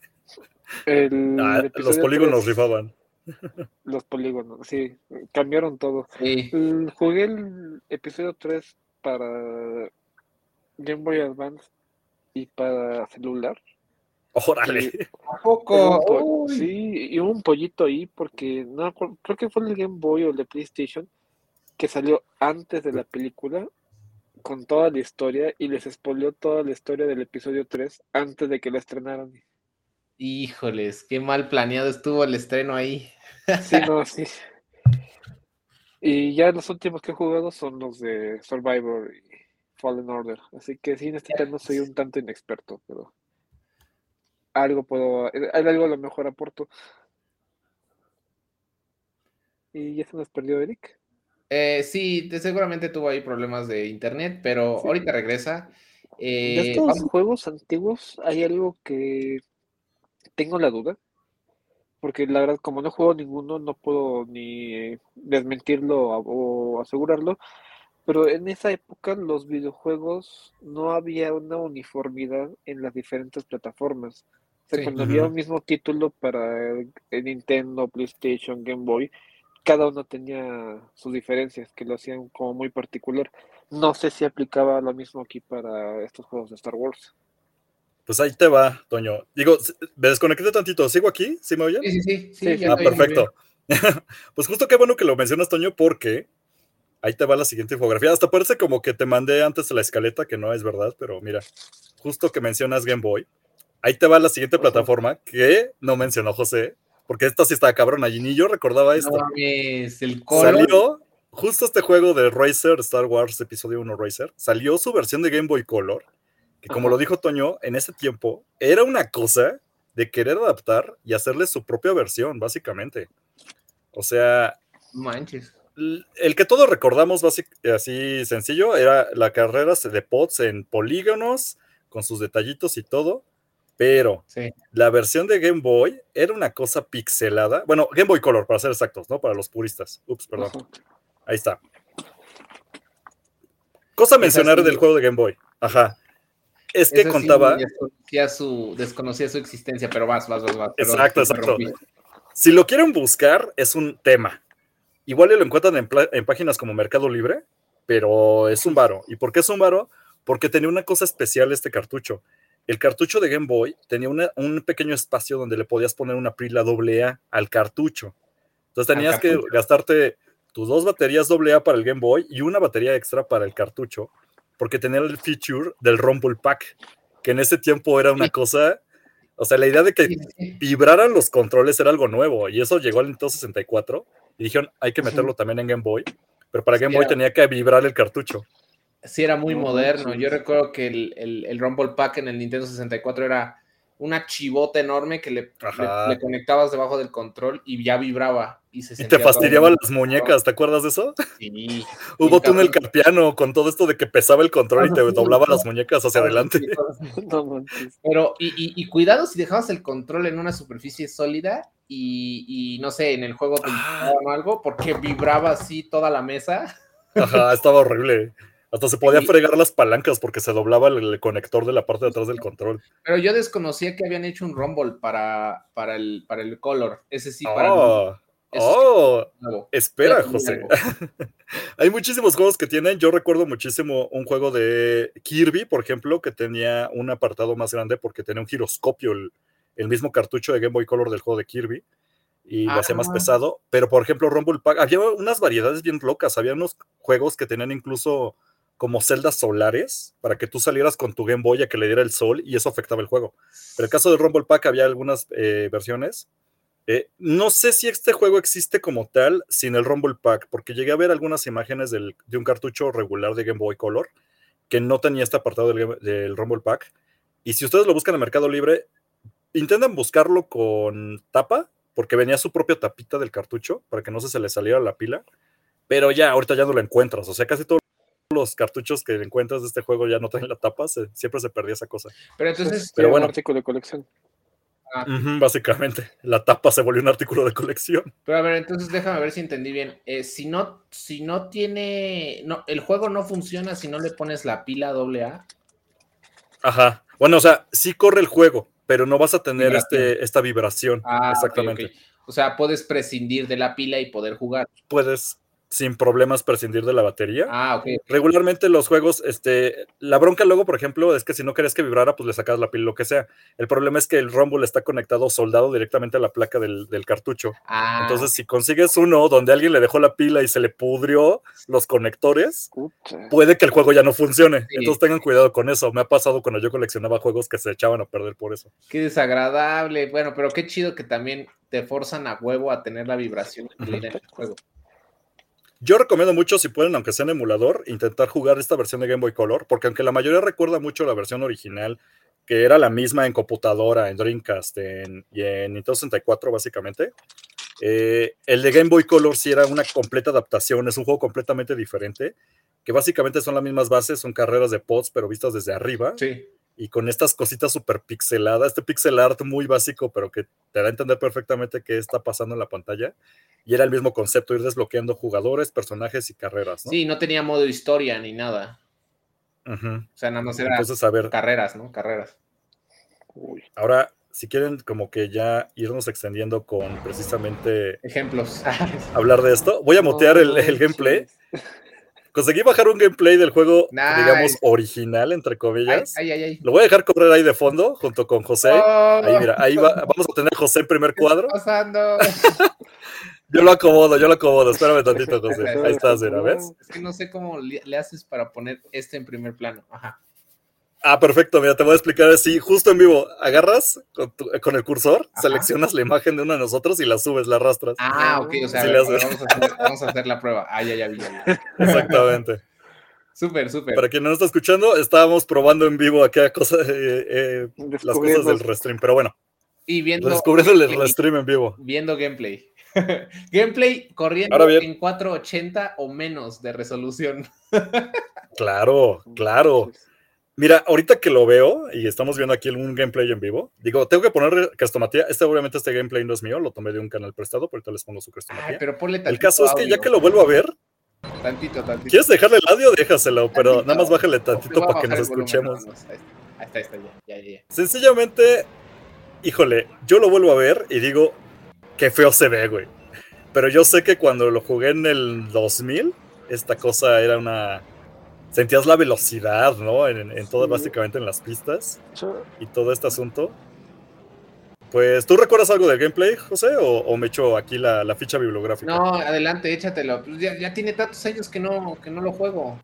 Speaker 4: El
Speaker 2: Los
Speaker 4: episodio
Speaker 2: polígonos
Speaker 4: 3,
Speaker 2: rifaban.
Speaker 4: los polígonos, sí, cambiaron todo.
Speaker 3: Sí.
Speaker 4: Jugué el episodio 3 para Game Boy Advance y para celular.
Speaker 2: Órale.
Speaker 4: Y
Speaker 3: ¿A poco? Uy.
Speaker 4: sí, y hubo un pollito ahí porque no creo que fue el Game Boy o el de PlayStation que salió antes de la película con toda la historia y les spoileó toda la historia del episodio 3 antes de que la estrenaran.
Speaker 3: Híjoles, qué mal planeado estuvo el estreno ahí.
Speaker 4: Sí, no, sí. Y ya los últimos que he jugado son los de Survivor y Fallen Order. Así que sí, en este tema soy un tanto inexperto, pero algo a lo mejor aporto. Y ya se nos perdió Eric.
Speaker 3: Sí, seguramente tuvo ahí problemas de internet, pero
Speaker 4: Sí.
Speaker 3: ahorita regresa.
Speaker 4: De estos
Speaker 3: Vamos,
Speaker 4: juegos antiguos hay algo que tengo la duda, porque la verdad como no juego ninguno no puedo ni desmentirlo o asegurarlo, pero en esa época los videojuegos no había una uniformidad en las diferentes plataformas. O sea,
Speaker 3: sí.
Speaker 4: cuando había
Speaker 2: Ujú.
Speaker 4: un mismo título para Nintendo, PlayStation, Game Boy, cada uno tenía sus diferencias que lo hacían como muy particular. No sé si aplicaba lo mismo aquí para estos juegos de Star Wars.
Speaker 2: Pues ahí te va, Toño. Digo, me desconecté tantito. ¿Sigo aquí? ¿Sí me oyen?
Speaker 3: Sí, sí, sí,
Speaker 4: Sí,
Speaker 3: sí, ya
Speaker 4: sí.
Speaker 2: Ah,
Speaker 3: te oí muy bien.
Speaker 2: perfecto. Pues justo qué bueno que lo mencionas, Toño, porque ahí te va la siguiente infografía. Hasta parece como que te mandé antes la escaleta, que no es verdad, pero mira, justo que mencionas Game Boy. Ahí te va la siguiente
Speaker 4: Ajá.
Speaker 2: plataforma que no mencionó José, porque esta sí estaba cabrón allí, ni yo recordaba
Speaker 3: No
Speaker 2: esto.
Speaker 3: mames, el color.
Speaker 2: Salió justo este juego de Racer, Star Wars Episodio 1 Racer, salió su versión de Game Boy Color, que como lo
Speaker 4: Ajá.
Speaker 2: dijo Toño, en ese tiempo era una cosa de querer adaptar y hacerle su propia versión, básicamente. O sea,
Speaker 3: Manches.
Speaker 2: el que todos recordamos así sencillo era la carrera de pods en polígonos, con sus detallitos y todo, pero
Speaker 3: Sí.
Speaker 2: la versión de Game Boy era una cosa pixelada. Bueno, Game Boy Color, para ser exactos, ¿no? Para los puristas. Ups, perdón.
Speaker 4: Ajá.
Speaker 2: Ahí está. Cosa a
Speaker 3: Esa
Speaker 2: mencionar del
Speaker 3: sí,
Speaker 2: juego de Game Boy. Ajá. Es que
Speaker 3: esa sí
Speaker 2: contaba.
Speaker 3: desconocía su existencia, pero vas, perdón, te
Speaker 2: Exacto, exacto.
Speaker 3: interrumpí.
Speaker 2: Si lo quieren buscar, es un tema. Igual lo encuentran en páginas como Mercado Libre, pero es un varo. ¿Y por qué es un varo? Porque tenía una cosa especial este cartucho. El cartucho de Game Boy tenía un pequeño espacio donde le podías poner una pila AA al cartucho. Entonces
Speaker 3: Al
Speaker 2: tenías que
Speaker 3: cartucho.
Speaker 2: gastarte tus 2 baterías AA para el Game Boy y una batería extra para el cartucho, porque tenía el feature del Rumble Pack, que en ese tiempo era una
Speaker 3: Sí,
Speaker 2: cosa, o sea, la idea de que
Speaker 3: sí, sí.
Speaker 2: vibraran los controles era algo nuevo, y eso llegó al Nintendo 64, y dijeron, hay que
Speaker 4: Ajá.
Speaker 2: meterlo también en Game Boy, pero para Game
Speaker 3: Sí
Speaker 2: Boy
Speaker 3: era,
Speaker 2: tenía que vibrar el cartucho.
Speaker 3: sí era muy
Speaker 4: No
Speaker 3: moderno. Yo
Speaker 4: manches.
Speaker 3: recuerdo que el Rumble Pack en el Nintendo 64 era una chivota enorme que le
Speaker 2: Ajá.
Speaker 3: conectabas debajo del control y ya vibraba y se
Speaker 2: Y te
Speaker 3: sentía todavía
Speaker 2: fastidiaban
Speaker 3: más
Speaker 2: las
Speaker 3: cabrón.
Speaker 2: muñecas, ¿te acuerdas de eso?
Speaker 3: Sí, bien
Speaker 2: Hubo túnel
Speaker 3: cabrón.
Speaker 2: carpiano con todo esto de que pesaba el control y te doblaba las
Speaker 3: Cosas
Speaker 2: muñecas hacia adelante.
Speaker 3: así, cosas así.
Speaker 4: No manches.
Speaker 3: Pero, y cuidado si dejabas el control en una superficie sólida y no sé, en el juego te
Speaker 2: Ah,
Speaker 3: disparaban o algo, porque vibraba así toda la mesa.
Speaker 2: ajá, estaba horrible. Hasta se podía
Speaker 3: Y,
Speaker 2: fregar las palancas porque se doblaba el conector de la parte de atrás del control.
Speaker 3: pero yo desconocía que habían hecho un Rumble para el Color. Ese sí, para mí,
Speaker 2: Oh,
Speaker 3: eso sí,
Speaker 2: oh,
Speaker 3: nuevo. Voy a
Speaker 2: espera,
Speaker 3: aprender
Speaker 2: José.
Speaker 3: algo.
Speaker 2: Hay muchísimos juegos que tienen. Yo recuerdo muchísimo un juego de Kirby, por ejemplo, que tenía un apartado más grande porque tenía un giroscopio, el mismo cartucho de Game Boy Color del juego de Kirby, y lo
Speaker 3: Ah,
Speaker 2: hacía más pesado. Pero, por ejemplo, Rumble Pack, había unas variedades bien locas. Había unos juegos que tenían incluso como celdas solares para que tú salieras con tu Game Boy a que le diera el sol y eso afectaba el juego. Pero en el caso de Rumble Pack había algunas versiones. No sé si este juego existe como tal sin el Rumble Pack, porque llegué a ver algunas imágenes de un cartucho regular de Game Boy Color que no tenía este apartado del Rumble Pack. Y si ustedes lo buscan en Mercado Libre, intentan buscarlo con tapa, porque venía su propia tapita del cartucho para que no se le saliera la pila. Pero ya, ahorita ya no lo encuentras. O sea, casi todos los cartuchos que encuentras de este juego ya no traen la tapa, siempre se perdía esa cosa.
Speaker 3: pero
Speaker 4: Pues
Speaker 3: entonces,
Speaker 4: es
Speaker 2: Pero
Speaker 4: ya un
Speaker 2: bueno,
Speaker 4: artículo de colección.
Speaker 2: básicamente, la tapa se volvió un artículo de colección.
Speaker 3: pero a ver, entonces déjame ver si entendí bien. Si no tiene, no, el juego no funciona si no le pones la pila AA.
Speaker 2: Ajá. Bueno, o sea, sí corre el juego, pero no vas a tener
Speaker 3: Vibración.
Speaker 2: esta vibración.
Speaker 3: Ok.
Speaker 2: Exactamente.
Speaker 3: O sea, puedes prescindir de la pila y poder jugar.
Speaker 2: Puedes sin problemas prescindir de la batería.
Speaker 3: Ok.
Speaker 2: Regularmente los juegos, la bronca luego, por ejemplo, es que si no querías que vibrara, pues le sacas la pila, lo que sea. El problema es que el Rumble está conectado, soldado directamente a la placa del cartucho. Entonces, si consigues uno donde alguien le dejó la pila y se le pudrió los conectores,
Speaker 4: Puta.
Speaker 2: puede que el juego ya no funcione.
Speaker 3: Sí,
Speaker 2: Entonces tengan cuidado con eso. Me ha pasado cuando yo coleccionaba juegos que se echaban a perder por eso.
Speaker 3: qué desagradable. Bueno, pero qué chido que también te forzan a huevo a tener la vibración incluida en el juego.
Speaker 2: Yo recomiendo mucho, si pueden, aunque sea en emulador, intentar jugar esta versión de Game Boy Color, porque aunque la mayoría recuerda mucho la versión original, que era la misma en computadora, en Dreamcast y en Nintendo 64 básicamente, el de Game Boy Color sí era una completa adaptación, es un juego completamente diferente, que básicamente son las mismas bases, son carreras de pods, pero vistas desde arriba.
Speaker 3: Sí.
Speaker 2: Y con estas cositas súper pixeladas, este pixel art muy básico, pero que te da a entender perfectamente qué está pasando en la pantalla. Y era el mismo concepto, ir desbloqueando jugadores, personajes y carreras, ¿no?
Speaker 3: Sí, no tenía modo historia ni nada.
Speaker 2: Uh-huh.
Speaker 3: O sea, nada más era
Speaker 2: Entonces, a ver,
Speaker 3: carreras, ¿no? Carreras.
Speaker 4: Uy.
Speaker 2: ahora, si quieren como que ya irnos extendiendo con precisamente
Speaker 3: Ejemplos.
Speaker 2: hablar de esto, voy a mutear el gameplay. Conseguí bajar un gameplay del juego,
Speaker 3: Nice.
Speaker 2: digamos, original, entre comillas.
Speaker 3: Ay.
Speaker 2: Lo voy a dejar correr ahí de fondo, junto con José.
Speaker 3: Oh,
Speaker 2: ahí, mira, ahí vamos a tener a José en primer cuadro.
Speaker 3: ¿qué está pasando?
Speaker 2: Yo lo acomodo. Espérame tantito, José. Ahí estás, mira, ¿ves?
Speaker 3: Es que no sé cómo le haces para poner este en primer plano. Ajá.
Speaker 2: Ah, perfecto, mira, te voy a explicar así, justo en vivo. Agarras con el cursor,
Speaker 3: Ajá.
Speaker 2: seleccionas la imagen de uno de nosotros y la subes, la arrastras.
Speaker 3: Ah, ok, o sea,
Speaker 2: Sí,
Speaker 3: a ver, vamos a hacer la prueba. Ah, ya vi.
Speaker 2: Exactamente.
Speaker 3: Súper.
Speaker 2: Para quien no está escuchando, estábamos probando en vivo acá las cosas del restream, pero bueno.
Speaker 3: Y viendo
Speaker 2: descubriendo el restream en vivo.
Speaker 3: Viendo gameplay. Gameplay corriendo en 480 o menos de resolución.
Speaker 2: Claro. Mira, ahorita que lo veo y estamos viendo aquí un gameplay en vivo, digo, tengo que poner crestomatía. Obviamente este gameplay no es mío, lo tomé de un canal prestado, pero ahorita les pongo su crestomatía.
Speaker 3: Ay, pero ponle
Speaker 2: el caso es que ya que lo vuelvo a ver,
Speaker 3: tantito.
Speaker 2: ¿quieres dejarle el audio? Déjaselo, pero nada más bájale tantito para que nos escuchemos.
Speaker 3: Ahí está, ya.
Speaker 2: Sencillamente, híjole, yo lo vuelvo a ver y digo, qué feo se ve, güey. Pero yo sé que cuando lo jugué en el 2000, esta cosa era una... Sentías la velocidad, ¿no? En todo, básicamente en las pistas y todo este asunto. Pues, ¿tú recuerdas algo del gameplay, José? ¿O me echo aquí la ficha bibliográfica?
Speaker 3: No, adelante, échatelo. Pues ya tiene tantos años que no lo juego.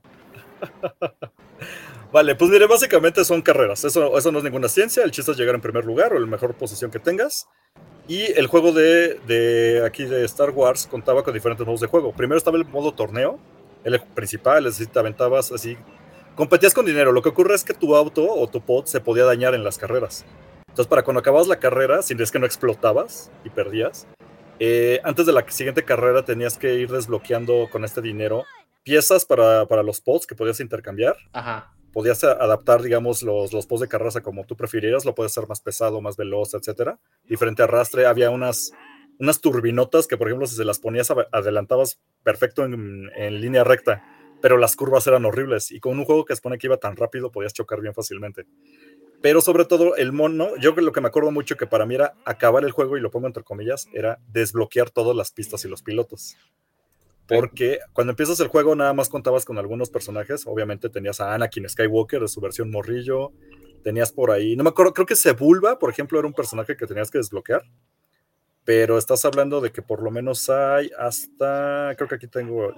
Speaker 2: Vale, pues mire, básicamente son carreras. Eso no es ninguna ciencia. El chiste es llegar en primer lugar o en la mejor posición que tengas. Y el juego de aquí de Star Wars contaba con diferentes modos de juego. Primero estaba el modo torneo, el principal, es decir, te aventabas así, competías con dinero. Lo que ocurre es que tu auto o tu pod se podía dañar en las carreras. Entonces, para cuando acababas la carrera, si es que no explotabas y perdías, antes de la siguiente carrera tenías que ir desbloqueando con este dinero piezas para los pods que podías intercambiar.
Speaker 3: Ajá.
Speaker 2: Podías adaptar, digamos, los pods de carrera como tú prefirieras, lo puedes hacer más pesado, más veloz, etcétera. Diferente arrastre, había unas turbinotas que, por ejemplo, si se las ponías, adelantabas perfecto en línea recta, pero las curvas eran horribles, y con un juego que supone que iba tan rápido, podías chocar bien fácilmente. Pero sobre todo, el mono, yo lo que me acuerdo mucho que para mí era acabar el juego, y lo pongo entre comillas, era desbloquear todas las pistas y los pilotos. Porque cuando empiezas el juego nada más contabas con algunos personajes. Obviamente tenías a Anakin Skywalker de su versión morrillo. Tenías por ahí, no me acuerdo, creo que Sebulba, por ejemplo, era un personaje que tenías que desbloquear. Pero estás hablando de que por lo menos hay hasta, creo que aquí tengo,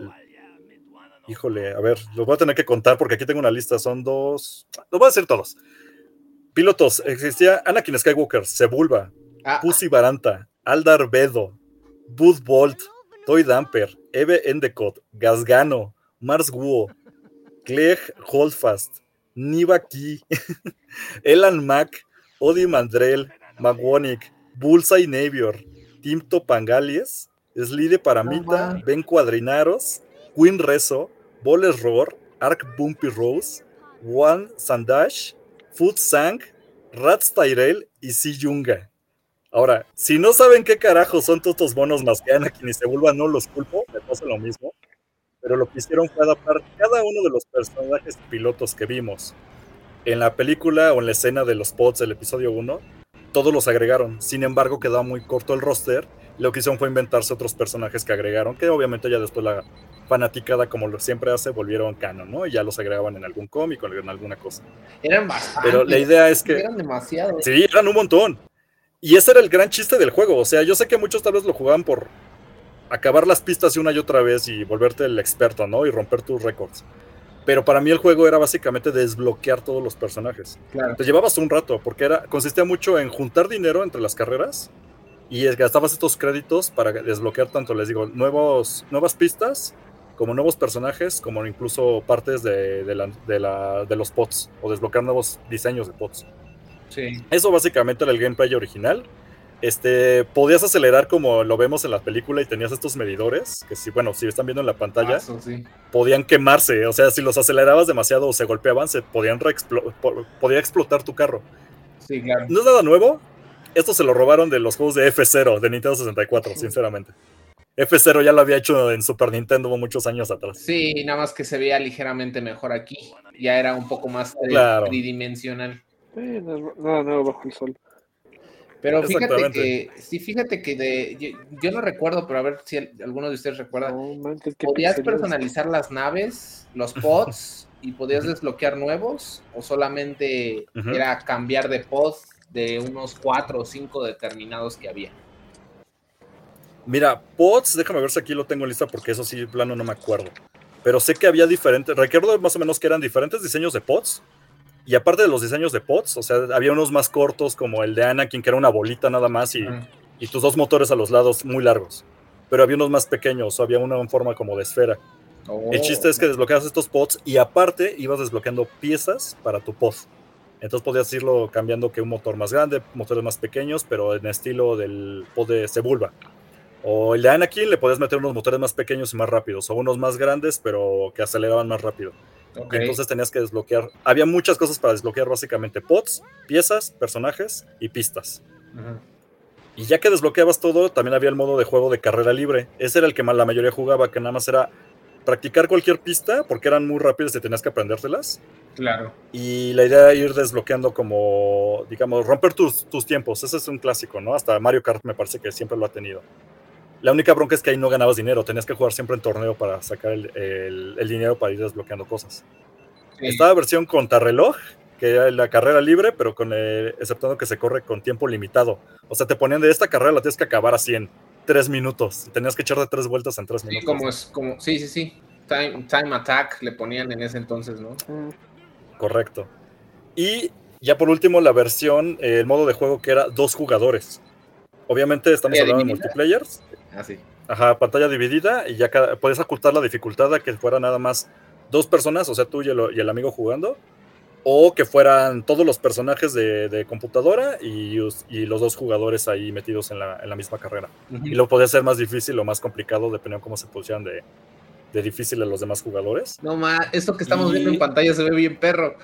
Speaker 2: híjole, a ver, los voy a tener que contar porque aquí tengo una lista, son 2, los voy a decir todos. Pilotos, existía Anakin Skywalker, Sebulba, Pussy Baranta, Aldar Bedo, Bud Bolt, Toy Damper, Eve Endecott, Gasgano, Mars Guo, Clegg Holdfast, Niva Key, Elan Mac, Odi Mandrell, Magwonic, Bullseye Navior, Timto Pangalies, Slide Paramita, Ben Cuadrinaros, Queen Rezo, Boles Roar, Ark Bumpy Rose, Juan Sandash, Food Sang, Rats Tyrell y Si Yunga. Ahora, si no saben qué carajo son todos estos monos más que Anakin y Sebulba, no los culpo, me pasa lo mismo. Pero lo que hicieron fue adaptar cada uno de los personajes pilotos que vimos en la película o en la escena de los pods del episodio 1, todos los agregaron. Sin embargo, quedaba muy corto el roster. Lo que hicieron fue inventarse otros personajes que agregaron, que obviamente ya después la fanaticada, como lo siempre hace, volvieron canon, ¿no? Y ya los agregaban en algún cómic o en alguna cosa.
Speaker 3: Eran bastantes.
Speaker 2: Pero la idea es que...
Speaker 3: Eran demasiados.
Speaker 2: Sí, eran un montón. Y ese era el gran chiste del juego. O sea, yo sé que muchos tal vez lo jugaban por acabar las pistas una y otra vez y volverte el experto, ¿no? Y romper tus récords. Pero para mí el juego era básicamente desbloquear todos los personajes.
Speaker 3: Claro.
Speaker 2: Te llevabas un rato, porque consistía mucho en juntar dinero entre las carreras y gastabas estos créditos para desbloquear tanto, les digo, nuevas pistas, como nuevos personajes, como incluso partes de los pods, o desbloquear nuevos diseños de pods.
Speaker 3: Sí.
Speaker 2: Eso básicamente era el gameplay original. podías acelerar como lo vemos en la película y tenías estos medidores que si están viendo en la pantalla,
Speaker 3: sí,
Speaker 2: podían quemarse. O sea, si los acelerabas demasiado o se golpeaban, podía explotar tu carro.
Speaker 3: Sí, claro.
Speaker 2: No es nada nuevo. Esto se lo robaron de los juegos de F-Zero, de Nintendo 64, sinceramente. F-Zero ya lo había hecho en Super Nintendo muchos años atrás.
Speaker 3: Sí, nada más que se veía ligeramente mejor aquí. Ya era un poco más tridimensional.
Speaker 4: Nada nuevo bajo el sol.
Speaker 3: Pero fíjate que yo no recuerdo, pero a ver si alguno de ustedes recuerda. ¿Podías personalizar las naves, los pods, y podías desbloquear nuevos? ¿O solamente era cambiar de pod de unos 4 o 5 determinados que había?
Speaker 2: Mira, pods, déjame ver si aquí lo tengo en lista porque eso sí, plano no me acuerdo. Pero sé que había recuerdo más o menos que eran diferentes diseños de pods. Y aparte de los diseños de pods, o sea, había unos más cortos como el de Anakin, que era una bolita nada más y tus dos motores a los lados muy largos. Pero había unos más pequeños, o había uno en forma como de esfera. El chiste es que desbloqueabas estos pods y aparte ibas desbloqueando piezas para tu pod. Entonces podías irlo cambiando que un motor más grande, motores más pequeños, pero en estilo del pod de Sebulba. O el de Anakin le podías meter unos motores más pequeños y más rápidos, o unos más grandes, pero que aceleraban más rápido. Okay. Entonces tenías que desbloquear. Había muchas cosas para desbloquear, básicamente: pods, piezas, personajes y pistas. Y ya que desbloqueabas todo, también había el modo de juego de carrera libre. Ese era el que la mayoría jugaba, que nada más era practicar cualquier pista, porque eran muy rápidas y tenías que aprendértelas.
Speaker 3: Claro.
Speaker 2: Y la idea era ir desbloqueando como, digamos, romper tus tiempos. Ese es un clásico, ¿no? Hasta Mario Kart me parece que siempre lo ha tenido. La única bronca es que ahí no ganabas dinero, tenías que jugar siempre en torneo para sacar el dinero para ir desbloqueando cosas. Sí. Estaba la versión contrarreloj, que era la carrera libre, pero exceptuando que se corre con tiempo limitado. O sea, te ponían de esta carrera la tienes que acabar así en 3 minutos. Tenías que echar de 3 vueltas en 3 minutos.
Speaker 3: Sí. Time Attack le ponían en ese entonces, ¿no?
Speaker 2: Correcto. Y ya por último la versión, el modo de juego que era 2 jugadores. Obviamente estamos hablando de multiplayers.
Speaker 3: Sí.
Speaker 2: Ajá, pantalla dividida y ya podías ocultar la dificultad a que fuera nada más 2 personas, o sea, tú y el amigo jugando, o que fueran todos los personajes de computadora y los 2 jugadores ahí metidos en la misma carrera. Y lo podía hacer más difícil o más complicado dependiendo de cómo se pusieran de difícil a los demás jugadores.
Speaker 3: No, esto que estamos viendo en pantalla se ve bien perro.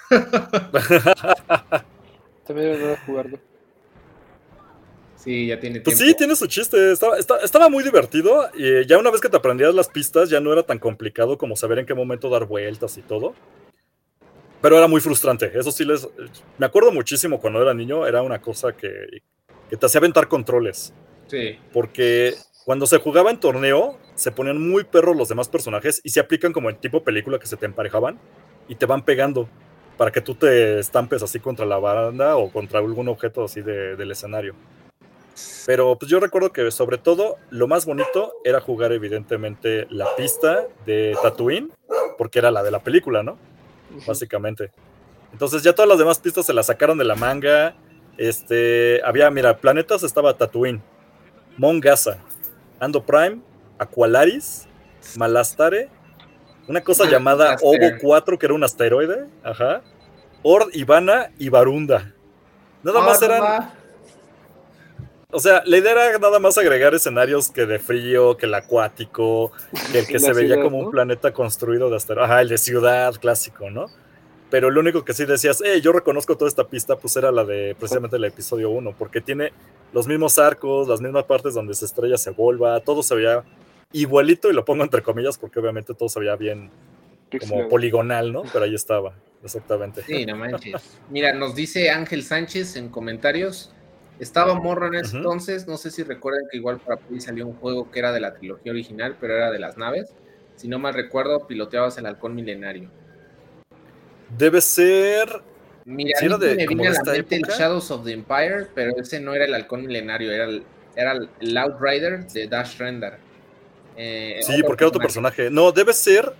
Speaker 4: También no jugarlo.
Speaker 3: Sí, ya tiene
Speaker 2: pues
Speaker 3: tiempo.
Speaker 2: Sí, tiene su chiste. Estaba muy divertido. Y ya una vez que te aprendías las pistas, ya no era tan complicado como saber en qué momento dar vueltas y todo. Pero era muy frustrante. Eso sí me acuerdo muchísimo cuando era niño. Era una cosa que te hacía aventar controles.
Speaker 3: Sí.
Speaker 2: Porque cuando se jugaba en torneo, se ponían muy perros los demás personajes y se aplican como en tipo película que se te emparejaban y te van pegando para que tú te estampes así contra la baranda o contra algún objeto así del escenario. Pero pues yo recuerdo que sobre todo lo más bonito era jugar evidentemente la pista de Tatooine, porque era la de la película, ¿no? Básicamente. Entonces ya todas las demás pistas se las sacaron de la manga. Planetas estaba Tatooine, Mon Gasa, Ando Prime, Aqualaris, Malastare, una cosa llamada Ovo 4 que era un asteroide, ajá, Ord, Ivana y Barunda. Nada más eran... O sea, la idea era nada más agregar escenarios que de frío, que el acuático, que el que se veía como un planeta construido de asteroides. Ajá, el de ciudad clásico, ¿no? Pero lo único que sí decías, yo reconozco toda esta pista, pues era la de precisamente el episodio 1, porque tiene los mismos arcos, las mismas partes donde se estrella se vuelva, todo se veía igualito, y lo pongo entre comillas porque obviamente todo se veía bien como poligonal, ¿no? Pero ahí estaba, exactamente.
Speaker 3: Sí, no manches. Mira, nos dice Ángel Sánchez en comentarios, estaba morro en ese entonces, no sé si recuerdan que igual para Play salió un juego que era de la trilogía original, pero era de las naves. Si no mal recuerdo, piloteabas el halcón milenario.
Speaker 2: Debe ser...
Speaker 3: Mira, me viene a la mente el Shadows of the Empire, pero ese no era el halcón milenario, era el Outrider de Dash Rendar.
Speaker 2: Sí, porque era otro personaje. No, debe ser...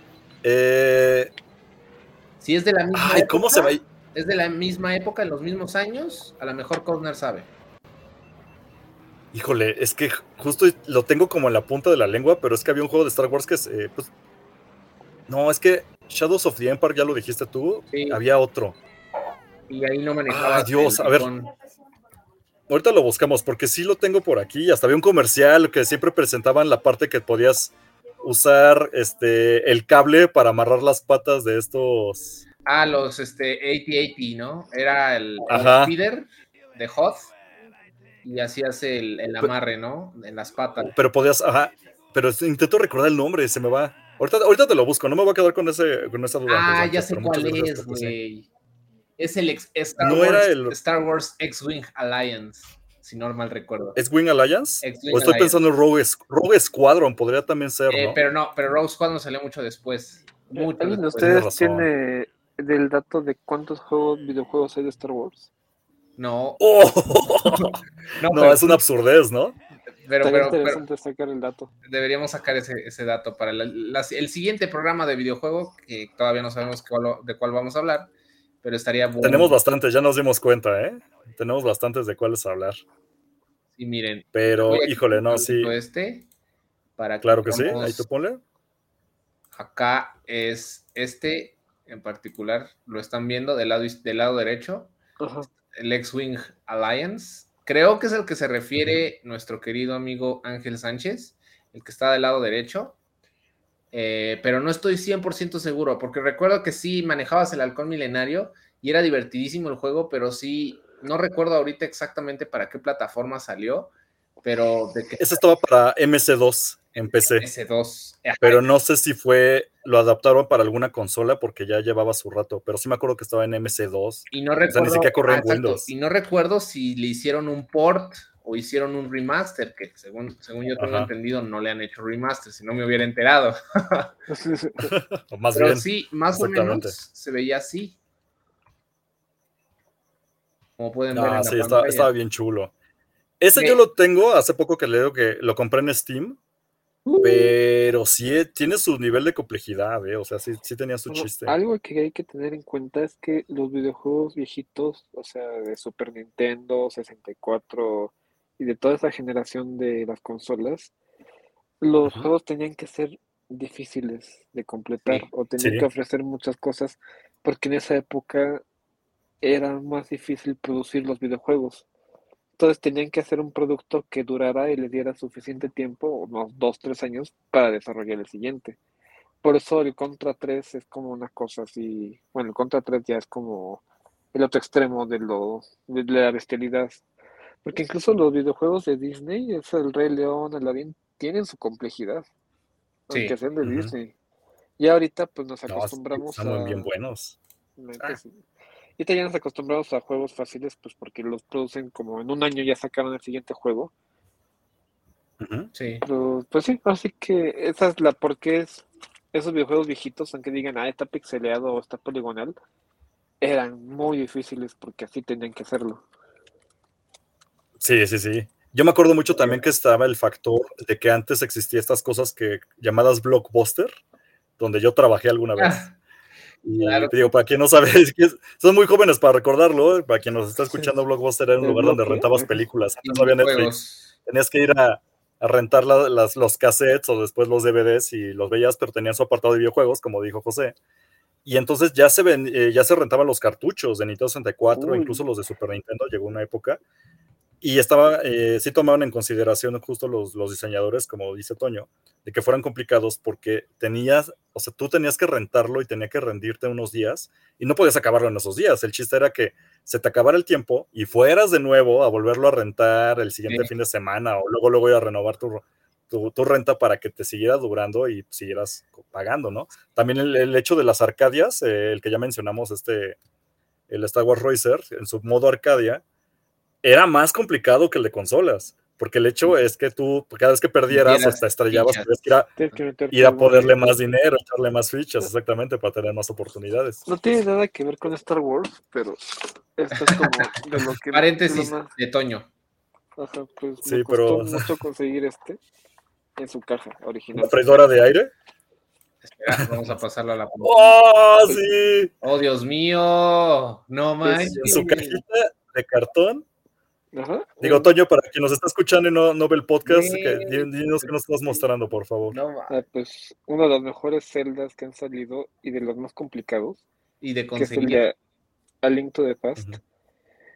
Speaker 3: Si es de la misma época,
Speaker 2: ¿cómo se va?
Speaker 3: Es de la misma época, en los mismos años, a lo mejor Cosner sabe.
Speaker 2: Híjole, es que justo lo tengo como en la punta de la lengua, pero es que había un juego de Star Wars que es... No, es que Shadows of the Empire, ya lo dijiste tú, sí. Había otro.
Speaker 3: Y ahí no manejaba.
Speaker 2: Dios, a ver. ahorita lo buscamos porque sí lo tengo por aquí. Hasta había un comercial que siempre presentaban la parte que podías usar el cable para amarrar las patas de estos.
Speaker 3: Los 8080, ¿no? Era el
Speaker 2: Ajá.
Speaker 3: speeder de Hoth y hacías el amarre, ¿no? En las patas.
Speaker 2: Pero podías, ajá. Pero intento recordar el nombre, se me va. Ahorita te lo busco, no me voy a quedar con esa duda,
Speaker 3: Ya
Speaker 2: Sánchez,
Speaker 3: sé
Speaker 2: pero muchas
Speaker 3: cuál
Speaker 2: gracias
Speaker 3: es,
Speaker 2: por decir.
Speaker 3: güey. Es el
Speaker 2: No era
Speaker 3: Star Wars X-Wing Alliance, si no mal recuerdo.
Speaker 2: ¿Es Wing Alliance?
Speaker 3: X-Wing
Speaker 2: O estoy
Speaker 3: Alliance.
Speaker 2: pensando en Rogue Squadron, podría también ser, ¿no?
Speaker 3: Pero Rogue Squadron salió mucho después.
Speaker 4: ¿Alguien de
Speaker 3: después.
Speaker 4: ustedes tiene del dato de cuántos videojuegos hay de Star Wars?
Speaker 3: No.
Speaker 2: ¡Oh! No, es una absurdez, ¿no?
Speaker 4: Estaría interesante sacar el dato.
Speaker 3: Deberíamos sacar ese dato para el siguiente programa de videojuego, que todavía no sabemos de cuál vamos a hablar, pero estaría bueno.
Speaker 2: Tenemos bastantes, ya nos dimos cuenta, ¿eh? Tenemos bastantes de cuáles hablar.
Speaker 3: Sí, miren.
Speaker 2: Pero, híjole, no, sí.
Speaker 3: Para
Speaker 2: claro que sí, ahí tú ponle.
Speaker 3: Acá es en particular, lo están viendo del lado derecho.
Speaker 4: Ajá.
Speaker 3: El X-Wing Alliance. Creo que es el que se refiere nuestro querido amigo Ángel Sánchez, el que está del lado derecho. Pero no estoy 100% seguro, porque recuerdo que sí manejabas el halcón milenario y era divertidísimo el juego, pero sí, no recuerdo ahorita exactamente para qué plataforma salió, pero
Speaker 2: ese estaba para MC2 en PC.
Speaker 3: MS2.
Speaker 2: Pero no sé si lo adaptaron para alguna consola porque ya llevaba su rato, pero sí me acuerdo que estaba en MC2.
Speaker 3: Y no recuerdo,
Speaker 2: ni siquiera corría en Windows.
Speaker 3: Y no recuerdo si le hicieron un port o hicieron un remaster, que según yo tengo entendido no le han hecho remaster, si no me hubiera enterado.
Speaker 2: Más
Speaker 3: Pero
Speaker 2: bien,
Speaker 3: sí, más o menos se veía así. Como pueden ver en la pantalla.
Speaker 2: Estaba bien chulo. Ese yo lo tengo, hace poco que le digo que lo compré en Steam, pero sí tiene su nivel de complejidad, o sea, sí tenía su chiste.
Speaker 4: Algo que hay que tener en cuenta es que los videojuegos viejitos, o sea, de Super Nintendo, 64 y de toda esa generación de las consolas, los juegos tenían que ser difíciles de completar o tenían que ofrecer muchas cosas porque en esa época era más difícil producir los videojuegos. Entonces tenían que hacer un producto que durara y les diera suficiente tiempo, unos 2-3 años, para desarrollar el siguiente. Por eso el Contra 3 es como una cosa así. Bueno, el Contra 3 ya es como el otro extremo de la bestialidad. Porque incluso los videojuegos de Disney, es el Rey León, Aladdin, tienen su complejidad. Aunque sean de Disney. Y ahorita pues nos acostumbramos
Speaker 2: están bien buenos.
Speaker 4: Ahorita ya nos acostumbramos a juegos fáciles, pues porque los producen como en un año ya sacaron el siguiente juego.
Speaker 3: Sí.
Speaker 4: Pero, pues sí, así que esa es la porque esos videojuegos viejitos, aunque digan, está pixeleado o está poligonal, eran muy difíciles porque así tenían que hacerlo.
Speaker 2: Sí. Yo me acuerdo mucho también que estaba el factor de que antes existía estas cosas llamadas Blockbuster, donde yo trabajé alguna vez. Y
Speaker 3: claro.
Speaker 2: digo, para quien no sabe, son muy jóvenes para recordarlo, para quien nos está escuchando, Blockbuster era un lugar donde rentabas películas. Antes no había Netflix. Tenías que ir a rentar los cassettes o después los DVDs y los veías, pero tenían su apartado de videojuegos, como dijo José. Y entonces ya se rentaban los cartuchos de Nintendo 64, incluso los de Super Nintendo, llegó una época. Y sí tomaban en consideración justo los diseñadores, como dice Toño, de que fueran complicados porque tú tenías que rentarlo y tenía que rendirte unos días y no podías acabarlo en esos días. El chiste era que se te acabara el tiempo y fueras de nuevo a volverlo a rentar el siguiente fin de semana o luego ir a renovar tu renta para que te siguiera durando y siguieras pagando, ¿no? También el hecho de las Arcadias, el que ya mencionamos, el Star Wars Racer, en su modo Arcadia, era más complicado que el de consolas, porque el hecho es que tú, cada vez que perdieras o te estrellabas, tenías que ir a ponerle más dinero, echarle más fichas, exactamente, para tener más oportunidades.
Speaker 4: No tiene nada que ver con Star Wars, pero esto es como de lo que...
Speaker 3: Paréntesis de Toño.
Speaker 4: Ajá, pues me costó mucho conseguir en su caja original.
Speaker 2: ¿Una freidora de aire?
Speaker 3: Espera, vamos a pasarla a la...
Speaker 2: ¡Oh, sí!
Speaker 3: ¡Oh, Dios mío! No manches.
Speaker 2: En su cajita de cartón.
Speaker 4: Ajá.
Speaker 2: Digo, Toño, para quien nos está escuchando y no ve el podcast, dinos que nos estás mostrando, por favor.
Speaker 4: Pues uno de los mejores celdas que han salido y de los más complicados.
Speaker 3: Y de
Speaker 4: conseguir. Que es el de A Link to the Past.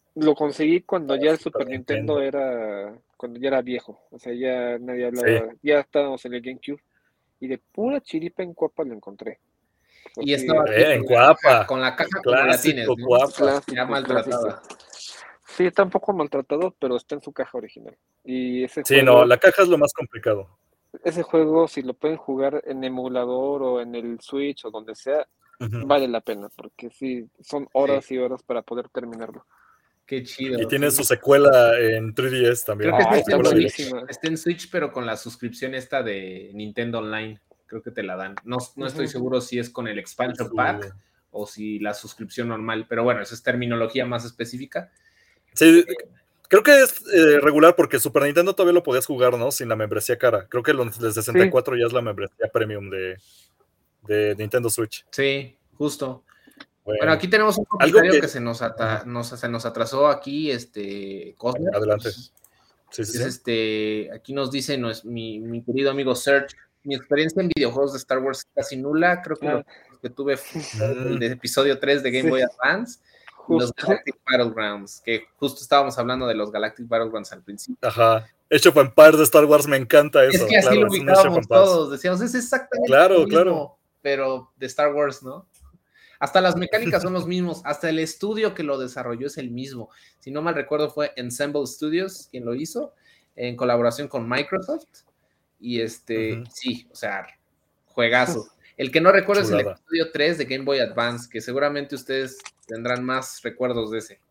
Speaker 4: Lo conseguí cuando ya el Super
Speaker 2: Nintendo.
Speaker 4: Nintendo era, cuando ya era viejo, o sea, ya nadie hablaba,
Speaker 2: Sí.
Speaker 4: ya estábamos en el GameCube y de pura chiripa en Coapa lo encontré.
Speaker 3: Y
Speaker 4: Así,
Speaker 3: estaba así
Speaker 2: En Cuapa.
Speaker 3: con la caja como la tienes,
Speaker 2: Clásico
Speaker 3: ¿no?
Speaker 2: Cuapa.
Speaker 3: Ya
Speaker 4: clásico, clásico.
Speaker 3: maltratada.
Speaker 4: Sí, está un poco maltratado, pero está en su caja original. Y
Speaker 2: Sí, no, la caja es lo más complicado.
Speaker 4: ese juego, si lo pueden jugar en emulador o en el Switch o donde sea,
Speaker 2: Ujú.
Speaker 4: vale la pena, porque sí, son horas
Speaker 3: Sí,
Speaker 4: y horas para poder terminarlo.
Speaker 3: qué chido.
Speaker 2: Y tiene
Speaker 4: Sí.
Speaker 2: su secuela en 3DS
Speaker 3: Creo
Speaker 2: también.
Speaker 3: que
Speaker 4: Ah,
Speaker 2: Su
Speaker 3: está
Speaker 4: está
Speaker 3: en
Speaker 2: secuela
Speaker 3: Switch.
Speaker 2: directa.
Speaker 4: buenísima.
Speaker 3: Está en Switch, pero con la suscripción esta de Nintendo Online. Creo que te la dan. No estoy
Speaker 4: Ujú.
Speaker 3: seguro si es con el expansion pack
Speaker 2: Su...
Speaker 3: o si la suscripción normal, pero bueno, esa es terminología más específica.
Speaker 2: Sí, creo que es regular porque Super Nintendo todavía lo podías jugar, ¿no? Sin la membresía cara. Creo que el de
Speaker 4: Sí,
Speaker 2: 64 ya es la membresía premium de Nintendo Switch.
Speaker 3: Sí, justo. Bueno,
Speaker 2: Bueno,
Speaker 3: aquí tenemos un
Speaker 2: algo
Speaker 3: comentario
Speaker 2: que...
Speaker 3: que se nos atrasó aquí, Cosmo.
Speaker 2: Adelante. Sí, sí,
Speaker 3: Es
Speaker 2: sí.
Speaker 3: aquí nos dice mi querido amigo Serge, mi experiencia en videojuegos de Star Wars es casi nula, creo que
Speaker 4: ah,
Speaker 3: los que tuve fue el
Speaker 2: Mm,
Speaker 3: de episodio 3 de Game
Speaker 4: sí,
Speaker 3: Boy Advance y los
Speaker 4: justo.
Speaker 3: Galactic Battlegrounds, que justo estábamos hablando de los Galactic Battlegrounds al principio.
Speaker 2: ajá. Age of Empires de Star Wars, me encanta
Speaker 3: Es
Speaker 2: eso.
Speaker 3: que así
Speaker 2: Claro,
Speaker 3: lo
Speaker 2: es un Age of
Speaker 3: ubicábamos
Speaker 2: Empires.
Speaker 3: todos, decíamos, es exactamente lo
Speaker 2: Claro, claro.
Speaker 3: mismo, pero de Star Wars, ¿no? Hasta las mecánicas son los mismos, hasta el estudio que lo desarrolló es el mismo. Si no mal recuerdo fue Ensemble Studios quien lo hizo, en colaboración con Microsoft. Y
Speaker 2: Ujú.
Speaker 3: sí, o sea, juegazo. El que no recuerdo es el
Speaker 2: Chulada.
Speaker 3: episodio 3 de Game Boy Advance, que seguramente ustedes tendrán más recuerdos de ese.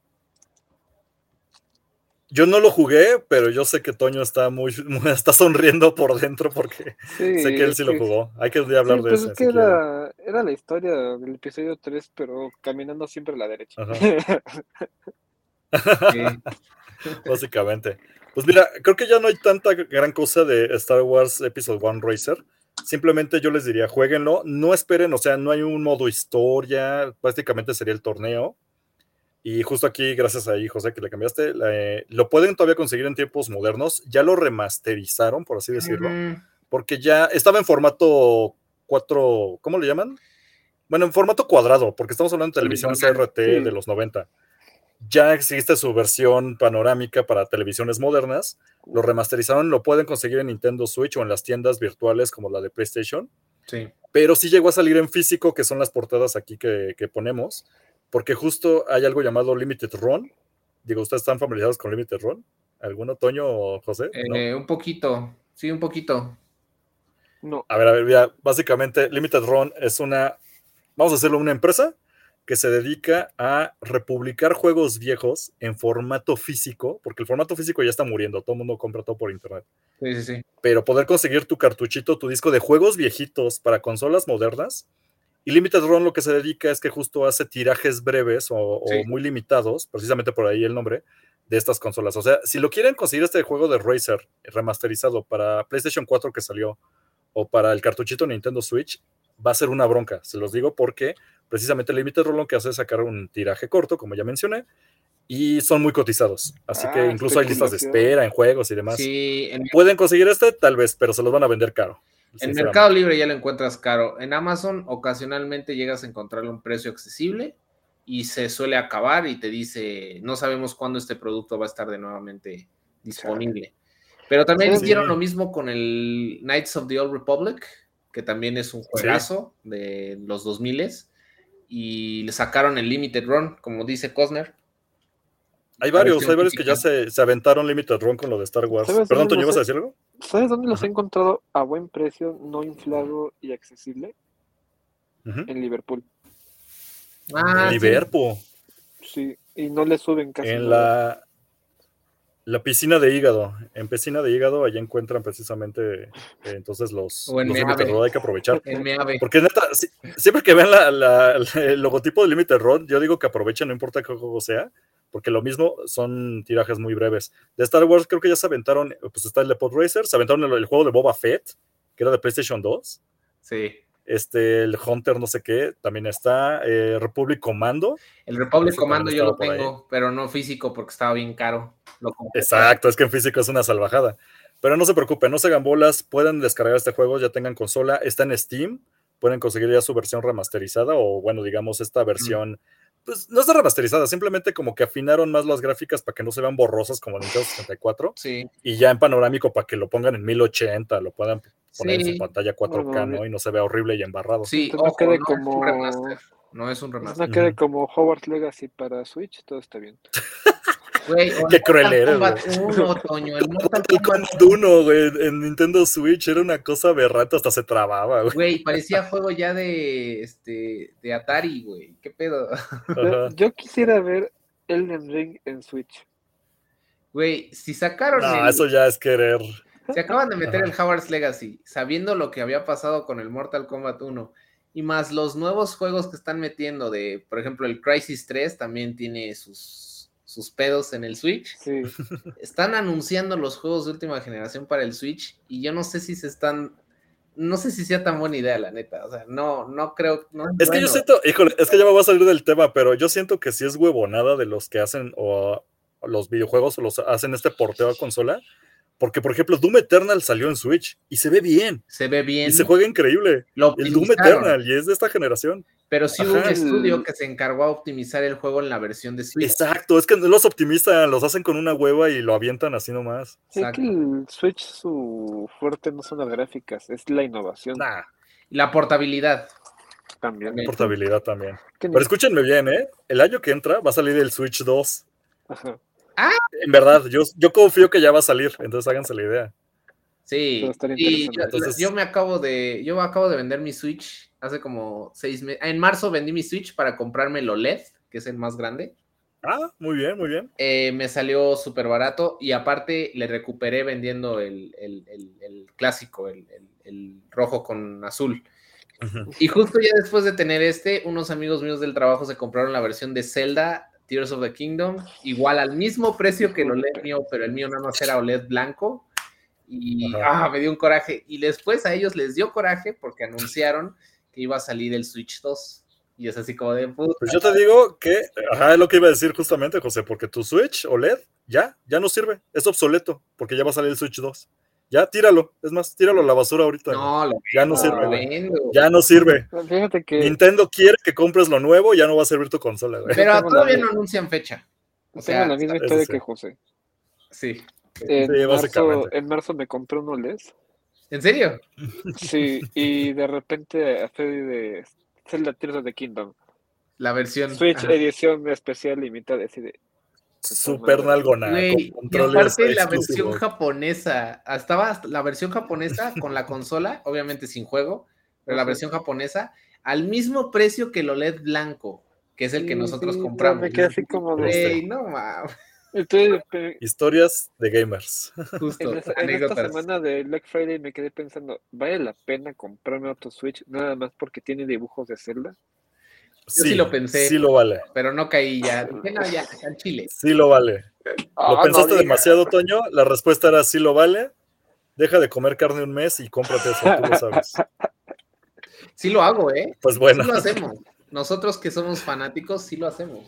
Speaker 2: Yo no lo jugué, pero yo sé que Toño está está sonriendo por dentro porque
Speaker 4: Sí,
Speaker 2: sé que él
Speaker 4: es
Speaker 2: sí lo
Speaker 4: que
Speaker 2: jugó. Hay que un día
Speaker 4: sí,
Speaker 2: hablar de
Speaker 4: pues es
Speaker 2: ese
Speaker 4: que
Speaker 2: si quieren.
Speaker 4: era la historia del episodio 3 pero caminando siempre a la derecha.
Speaker 2: Ajá.
Speaker 3: Sí.
Speaker 2: Básicamente. Pues mira, creo que ya no hay tanta gran cosa de Star Wars Episode 1 Racer. Simplemente yo les diría, jueguenlo. No esperen, o sea, no hay un modo historia. Prácticamente sería el torneo. Y justo aquí, gracias a ahí, José, que le cambiaste, lo pueden todavía conseguir en tiempos modernos. Ya lo remasterizaron, por así decirlo. Porque ya estaba en formato 4, ¿cómo le llaman? Bueno, en formato cuadrado, porque estamos hablando de televisión
Speaker 3: Normal.
Speaker 2: CRT de
Speaker 4: Sí,
Speaker 2: los 90. Ya existe su versión panorámica para televisiones modernas. Lo remasterizaron, lo pueden conseguir en Nintendo Switch o en las tiendas virtuales como la de PlayStation.
Speaker 3: Sí.
Speaker 2: Pero sí llegó a salir en físico, que son las portadas aquí que ponemos, porque justo hay algo llamado Limited Run. Digo, ¿ustedes están familiarizados con Limited Run? ¿Alguno, Toño o José? ¿No?
Speaker 3: Un poquito, sí, un poquito.
Speaker 4: no.
Speaker 2: A ver, mira, básicamente Limited Run es vamos a hacerlo una empresa que se dedica a republicar juegos viejos en formato físico, porque el formato físico ya está muriendo, todo el mundo compra todo por internet.
Speaker 3: Sí, sí, sí.
Speaker 2: Pero poder conseguir tu cartuchito, tu disco de juegos viejitos para consolas modernas. Y Limited Run lo que se dedica es que justo hace tirajes breves o muy limitados, precisamente por ahí el nombre, de estas consolas. O sea, si lo quieren conseguir este juego de Racer remasterizado para PlayStation 4 que salió, o para el cartuchito Nintendo Switch, va a ser una bronca. Se los digo porque precisamente Limited Run lo que hace es sacar un tiraje corto, como ya mencioné, y son muy cotizados. Así que
Speaker 4: Ah,
Speaker 2: incluso hay listas de
Speaker 4: especulación.
Speaker 2: espera en juegos y demás.
Speaker 3: Sí,
Speaker 2: Pueden conseguir este, tal vez, pero se los van a vender caro,
Speaker 3: en Mercado
Speaker 2: sinceramente.
Speaker 3: Libre ya lo encuentras caro. En Amazon ocasionalmente llegas a encontrarle un precio accesible y se suele acabar y te dice, no sabemos cuándo este producto va a estar de nuevamente
Speaker 4: Chale.
Speaker 3: disponible. Pero también
Speaker 4: ¿Sabes?
Speaker 3: hicieron lo
Speaker 2: Sí,
Speaker 3: mismo con el Knights of the Old Republic, que también es un
Speaker 2: sí.
Speaker 3: juegazo de los 2000 y le sacaron el Limited Run, como dice Cosner.
Speaker 2: Hay
Speaker 3: La
Speaker 2: varios
Speaker 3: versión
Speaker 2: que ya
Speaker 3: física.
Speaker 2: se aventaron Limited Run con lo de Star Wars.
Speaker 4: ¿Sabes
Speaker 2: Perdón,
Speaker 4: dónde
Speaker 2: ¿tú
Speaker 4: los
Speaker 2: ibas
Speaker 4: he,
Speaker 2: a decir algo?
Speaker 4: ¿Sabes dónde los he
Speaker 2: Ajá.
Speaker 4: encontrado a buen precio, no inflado y accesible?
Speaker 2: Uh-huh.
Speaker 4: En Liverpool.
Speaker 2: En
Speaker 3: Ah, sí.
Speaker 2: Liverpool,
Speaker 4: Sí, y no le suben casi
Speaker 2: en
Speaker 4: nada.
Speaker 2: la piscina de hígado. En piscina de hígado, allá encuentran precisamente entonces
Speaker 3: O en
Speaker 2: los Limited
Speaker 3: Meave.
Speaker 2: Run, hay que aprovechar.
Speaker 3: En Meave.
Speaker 2: Porque neta, siempre que vean el logotipo de Limited Run, yo digo que aprovechen, no importa qué juego sea, porque lo mismo son tirajes muy breves. De Star Wars creo que ya se aventaron, pues está el de Pod Racer, se aventaron el juego de Boba Fett, que era de PlayStation 2.
Speaker 3: Sí.
Speaker 2: El Hunter no sé qué, también está. Republic Commando,
Speaker 3: El Republic
Speaker 2: ese también
Speaker 3: Commando yo
Speaker 2: estaba
Speaker 3: lo
Speaker 2: por ahí.
Speaker 3: tengo, pero no físico porque estaba bien caro. Lo compré para
Speaker 2: Exacto, es que en físico es una salvajada. Pero no se preocupen, no se hagan bolas, pueden descargar este juego, ya tengan consola, está en Steam, pueden conseguir ya su versión remasterizada o bueno, digamos esta versión Pues no está remasterizada, simplemente como que afinaron más las gráficas para que no se vean borrosas como Nintendo 64.
Speaker 3: Sí.
Speaker 2: Y ya en panorámico para que lo pongan en 1080, lo puedan poner en
Speaker 3: Sí.
Speaker 2: su pantalla 4K, ¿no? Y no se vea horrible y embarrado.
Speaker 3: Sí,
Speaker 4: Entonces no
Speaker 3: ojo,
Speaker 4: quede
Speaker 3: no es un
Speaker 4: como
Speaker 3: remaster. No es un remaster.
Speaker 4: no quede como Hogwarts Legacy para Switch, todo está bien.
Speaker 3: Güey, o
Speaker 2: Qué
Speaker 3: el
Speaker 2: cruel
Speaker 3: Mortal
Speaker 2: eres,
Speaker 3: Kombat
Speaker 2: güey.
Speaker 3: 1, Toño, el Mortal
Speaker 2: El
Speaker 3: Kombat
Speaker 2: Kombat 1, güey, en Nintendo Switch era una cosa aberrante, hasta se trababa, güey.
Speaker 3: Güey, parecía juego ya de Atari, güey. ¿Qué pedo?
Speaker 2: Ajá.
Speaker 4: Yo quisiera ver Elden Ring en Switch.
Speaker 3: Güey, si sacaron
Speaker 2: No, eso ya es querer.
Speaker 3: se acaban de meter
Speaker 2: Ajá.
Speaker 3: el Hogwarts Legacy, sabiendo lo que había pasado con el Mortal Kombat 1, y más los nuevos juegos que están metiendo de, por ejemplo, el Crysis 3 también tiene sus pedos en el Switch.
Speaker 4: Sí.
Speaker 3: Están anunciando los juegos de última generación para el Switch, y yo no sé si no sé si sea tan buena idea, la neta. O sea, no creo. No
Speaker 2: Es que yo siento, híjole, es que ya me voy a salir del tema, pero yo siento que sí es huevonada de los que hacen o los videojuegos o los hacen este porteo a consola. Porque, por ejemplo, Doom Eternal salió en Switch y se ve bien.
Speaker 3: Se ve bien.
Speaker 2: Y se juega increíble.
Speaker 3: Lo
Speaker 2: El Doom
Speaker 3: optimizaron.
Speaker 2: Eternal, y es de esta generación.
Speaker 3: Pero sí hubo
Speaker 2: Ajá.
Speaker 3: un estudio que se encargó a optimizar el juego en la versión de Switch.
Speaker 2: Exacto, es que no los optimizan, los hacen con una hueva y lo avientan así nomás.
Speaker 4: Sí, es que el Switch su fuerte no son las gráficas, es la innovación.
Speaker 2: Nah,
Speaker 3: La portabilidad.
Speaker 4: También.
Speaker 2: portabilidad también.
Speaker 4: ¿Qué
Speaker 2: Pero escúchenme bien, ¿eh? El año que entra va a salir el Switch 2.
Speaker 4: Ajá.
Speaker 2: En verdad, yo confío que ya va a salir, entonces háganse la idea.
Speaker 3: Sí,
Speaker 4: Pero estaría
Speaker 3: y
Speaker 4: interesante.
Speaker 2: Entonces-
Speaker 3: yo acabo de vender mi Switch hace como 6 meses. En marzo vendí mi Switch para comprarme el OLED, que es el más grande.
Speaker 2: Ah, muy bien, muy bien.
Speaker 3: Me salió súper barato y aparte le recuperé vendiendo el clásico, el rojo con azul.
Speaker 2: Ujú.
Speaker 3: Y justo ya después de tener unos amigos míos del trabajo se compraron la versión de Zelda, Tears of the Kingdom, igual al mismo precio que el OLED mío, pero el mío nada más era OLED blanco. Y me dio un coraje. Y después a ellos les dio coraje porque anunciaron que iba a salir el Switch 2. Y es así como de puta.
Speaker 2: Pues yo te digo que, es lo que iba a decir justamente, José, porque tu Switch OLED ya no sirve, es obsoleto, porque ya va a salir el Switch 2. Ya, tíralo, es más, tíralo a la basura ahorita.
Speaker 3: No,
Speaker 2: ya no
Speaker 3: lo
Speaker 2: sirve, güey.
Speaker 3: vendo.
Speaker 2: Ya no sirve.
Speaker 4: Fíjate que
Speaker 2: Nintendo quiere que compres lo nuevo, ya no va a servir tu consola, güey.
Speaker 3: Pero
Speaker 4: tengo
Speaker 3: todavía
Speaker 4: la-
Speaker 3: no anuncian fecha. O
Speaker 4: tengo
Speaker 3: sea,
Speaker 4: la misma
Speaker 2: eso
Speaker 4: historia
Speaker 2: sí.
Speaker 4: que José.
Speaker 3: sí.
Speaker 2: básicamente.
Speaker 4: En marzo me compré un OLED.
Speaker 3: ¿En serio?
Speaker 4: Sí, y de repente a Freddy de Zelda Tears of the Kingdom.
Speaker 3: La versión.
Speaker 4: Switch
Speaker 3: Ajá.
Speaker 4: edición especial limitada, así de
Speaker 2: Super nalgona,
Speaker 3: Güey,
Speaker 2: con
Speaker 3: y
Speaker 2: controles
Speaker 3: aparte la versión
Speaker 2: exclusivos.
Speaker 3: japonesa, estaba la versión japonesa con la consola, obviamente sin juego, pero la
Speaker 4: Ajá.
Speaker 3: versión japonesa al mismo precio que el OLED blanco, que es el que nosotros
Speaker 4: Sí,
Speaker 3: compramos.
Speaker 4: me quedé así como de.
Speaker 3: Güey, no mames,
Speaker 4: Entonces,
Speaker 2: Historias de gamers.
Speaker 3: justo,
Speaker 4: en esta
Speaker 3: anécdotas.
Speaker 4: semana de Black Friday me quedé pensando, ¿vale la pena comprarme otro Switch nada más porque tiene dibujos de Zelda?
Speaker 3: Yo sí lo pensé.
Speaker 2: Sí lo vale.
Speaker 3: Pero no caí ya. Dije, no, ya, al chile.
Speaker 2: Sí lo vale. ¿Lo pensaste
Speaker 4: no digas.
Speaker 2: demasiado, Toño? La respuesta era sí lo vale. Deja de comer carne un mes y cómprate eso, tú lo sabes.
Speaker 3: Sí lo hago, ¿eh?
Speaker 2: Pues bueno,
Speaker 3: Sí lo hacemos. Nosotros que somos fanáticos, sí lo hacemos.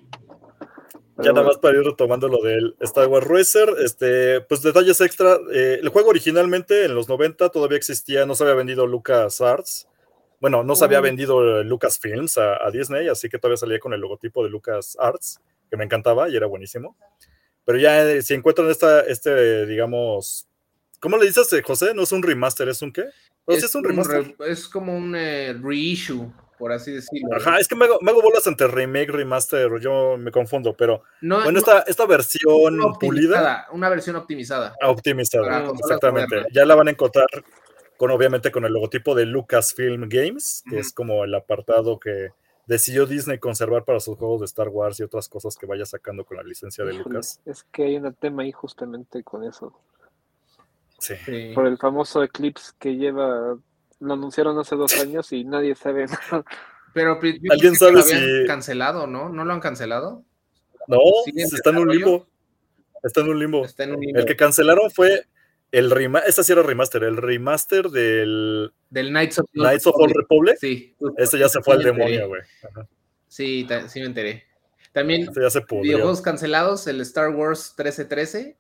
Speaker 2: ya nada más para ir retomando lo del Star Wars Racer, pues detalles extra. El juego originalmente en los 90 todavía existía, no se había vendido LucasArts. Bueno, no se había vendido Lucasfilms a Disney, así que todavía salía con el logotipo de LucasArts, que me encantaba y era buenísimo. Pero ya si encuentran digamos, ¿cómo le dices, José? No es un remaster, ¿es un qué? ¿Sí es un remaster?
Speaker 3: Es como un reissue, por así decirlo.
Speaker 2: Ajá, es que me hago bolas entre remake, remaster, yo me confundo, pero
Speaker 3: No,
Speaker 2: bueno, esta versión pulida.
Speaker 3: Una versión optimizada.
Speaker 2: Optimizada,
Speaker 3: Para consolas
Speaker 2: exactamente.
Speaker 3: modernas.
Speaker 2: Ya la van a encontrar obviamente con el logotipo de Lucasfilm Games, que es como el apartado que decidió Disney conservar para sus juegos de Star Wars y otras cosas que vaya sacando con la licencia de
Speaker 4: Híjole,
Speaker 2: Lucas.
Speaker 4: es que hay un tema ahí justamente con eso.
Speaker 2: Sí.
Speaker 3: Sí.
Speaker 4: Por el famoso Eclipse que lo anunciaron hace 2 años y nadie sabe nada.
Speaker 3: Pero
Speaker 2: ¿Alguien sabe
Speaker 3: lo habían
Speaker 2: si
Speaker 3: cancelado, ¿no? ¿No lo han cancelado?
Speaker 2: No,
Speaker 3: ¿Siguen
Speaker 2: está en un limbo. Está en un limbo.
Speaker 3: Está en un limbo.
Speaker 2: El que cancelaron fue el remaster, esta sí era remaster, el remaster del
Speaker 3: Knights of
Speaker 2: Knights of Old Republic.
Speaker 3: Sí.
Speaker 2: Ese ya se fue al
Speaker 3: me enteré.
Speaker 2: demonio, güey. Ajá.
Speaker 3: Sí, sí me enteré. También
Speaker 2: Ese ya se pudrió.
Speaker 3: videojuegos cancelados, el Star Wars 1313,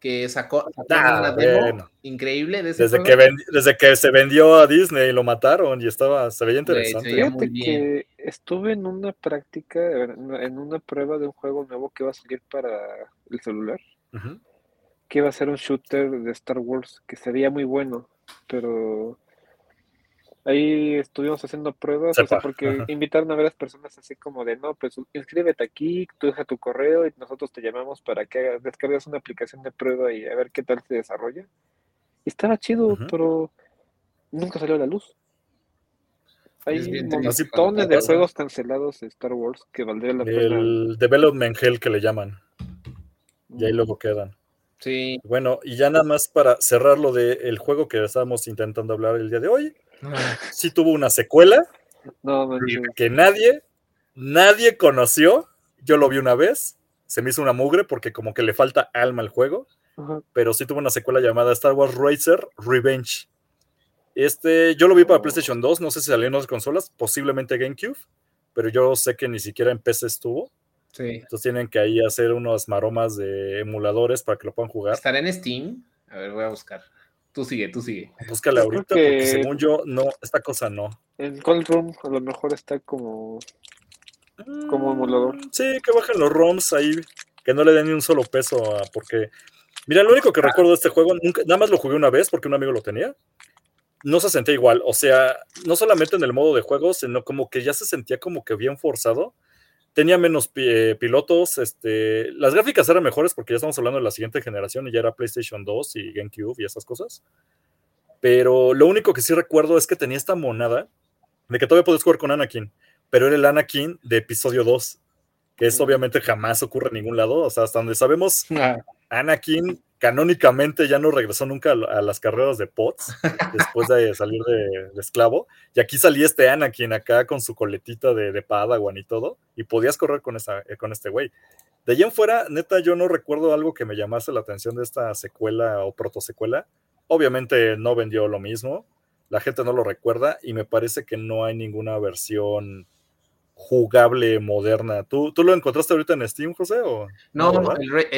Speaker 3: que sacaron una demo
Speaker 2: bueno.
Speaker 3: increíble de ese
Speaker 2: Desde
Speaker 3: juego.
Speaker 2: desde que se vendió a Disney lo mataron y se veía interesante.
Speaker 3: Se veía muy
Speaker 4: Fíjate
Speaker 3: bien.
Speaker 4: que estuve en una práctica, en una prueba de un juego nuevo que va a salir para el celular,
Speaker 2: Ujú.
Speaker 4: que iba a ser un shooter de Star Wars, que se veía muy bueno, pero ahí estuvimos haciendo pruebas, o sea,
Speaker 2: Sepa.
Speaker 4: porque invitaron a varias personas así como de, no, pues inscríbete aquí, tú deja tu correo y nosotros te llamamos para que descargues una aplicación de prueba y a ver qué tal se desarrolla. Y estaba chido,
Speaker 2: Ujú.
Speaker 4: pero nunca salió a la luz.
Speaker 3: Es
Speaker 4: Hay
Speaker 3: bien triste
Speaker 2: Así
Speaker 4: montones de
Speaker 2: pasa.
Speaker 4: juegos cancelados de Star Wars que valdría la pena.
Speaker 2: El Development Hell que le llaman. Y ahí
Speaker 4: Mm,
Speaker 2: luego quedan.
Speaker 3: Sí.
Speaker 2: Bueno, y ya nada más para cerrar lo del juego que estábamos intentando hablar el día de hoy. Sí tuvo una secuela
Speaker 4: No manches.
Speaker 2: que nadie conoció. Yo lo vi una vez. Se me hizo una mugre porque como que le falta alma al juego.
Speaker 4: Ajá.
Speaker 2: Pero sí tuvo una secuela llamada Star Wars Racer Revenge. Yo lo vi para PlayStation 2, no sé si salió en otras consolas, posiblemente GameCube, pero yo sé que ni siquiera en PC estuvo.
Speaker 3: Sí.
Speaker 2: Entonces tienen que ahí hacer unas maromas de emuladores para que lo puedan jugar.
Speaker 3: ¿Estará en Steam? A ver, voy a buscar. Tú sigue.
Speaker 2: Búscale
Speaker 4: Yo creo
Speaker 2: ahorita porque
Speaker 4: que
Speaker 2: según yo, no, esta cosa no.
Speaker 4: en Cold Room a lo mejor está como emulador.
Speaker 2: Sí, que bajen los ROMs ahí, que no le den ni un solo peso porque... Mira, lo único que recuerdo de este juego, nada más lo jugué una vez porque un amigo lo tenía. No se sentía igual, o sea, no solamente en el modo de juego, sino como que ya se sentía como que bien forzado. Tenía menos pilotos, las gráficas eran mejores porque ya estamos hablando de la siguiente generación y ya era PlayStation 2 y GameCube y esas cosas. Pero lo único que sí recuerdo es que tenía esta monada de que todavía puedes jugar con Anakin, pero era el Anakin de episodio 2, que eso obviamente jamás ocurre en ningún lado, o sea, hasta donde sabemos, Anakin canónicamente ya no regresó nunca a las carreras de pods después de salir de esclavo. Y aquí salía este Anakin acá con su coletita de Padawan y todo. Y podías correr con este güey. De allí en fuera, neta, yo no recuerdo algo que me llamase la atención de esta secuela o protosecuela. Obviamente no vendió lo mismo. La gente no lo recuerda. Y me parece que no hay ninguna versión jugable moderna. ¿Tú lo encontraste ahorita en Steam, José? ¿O
Speaker 3: No,
Speaker 2: ¿verdad?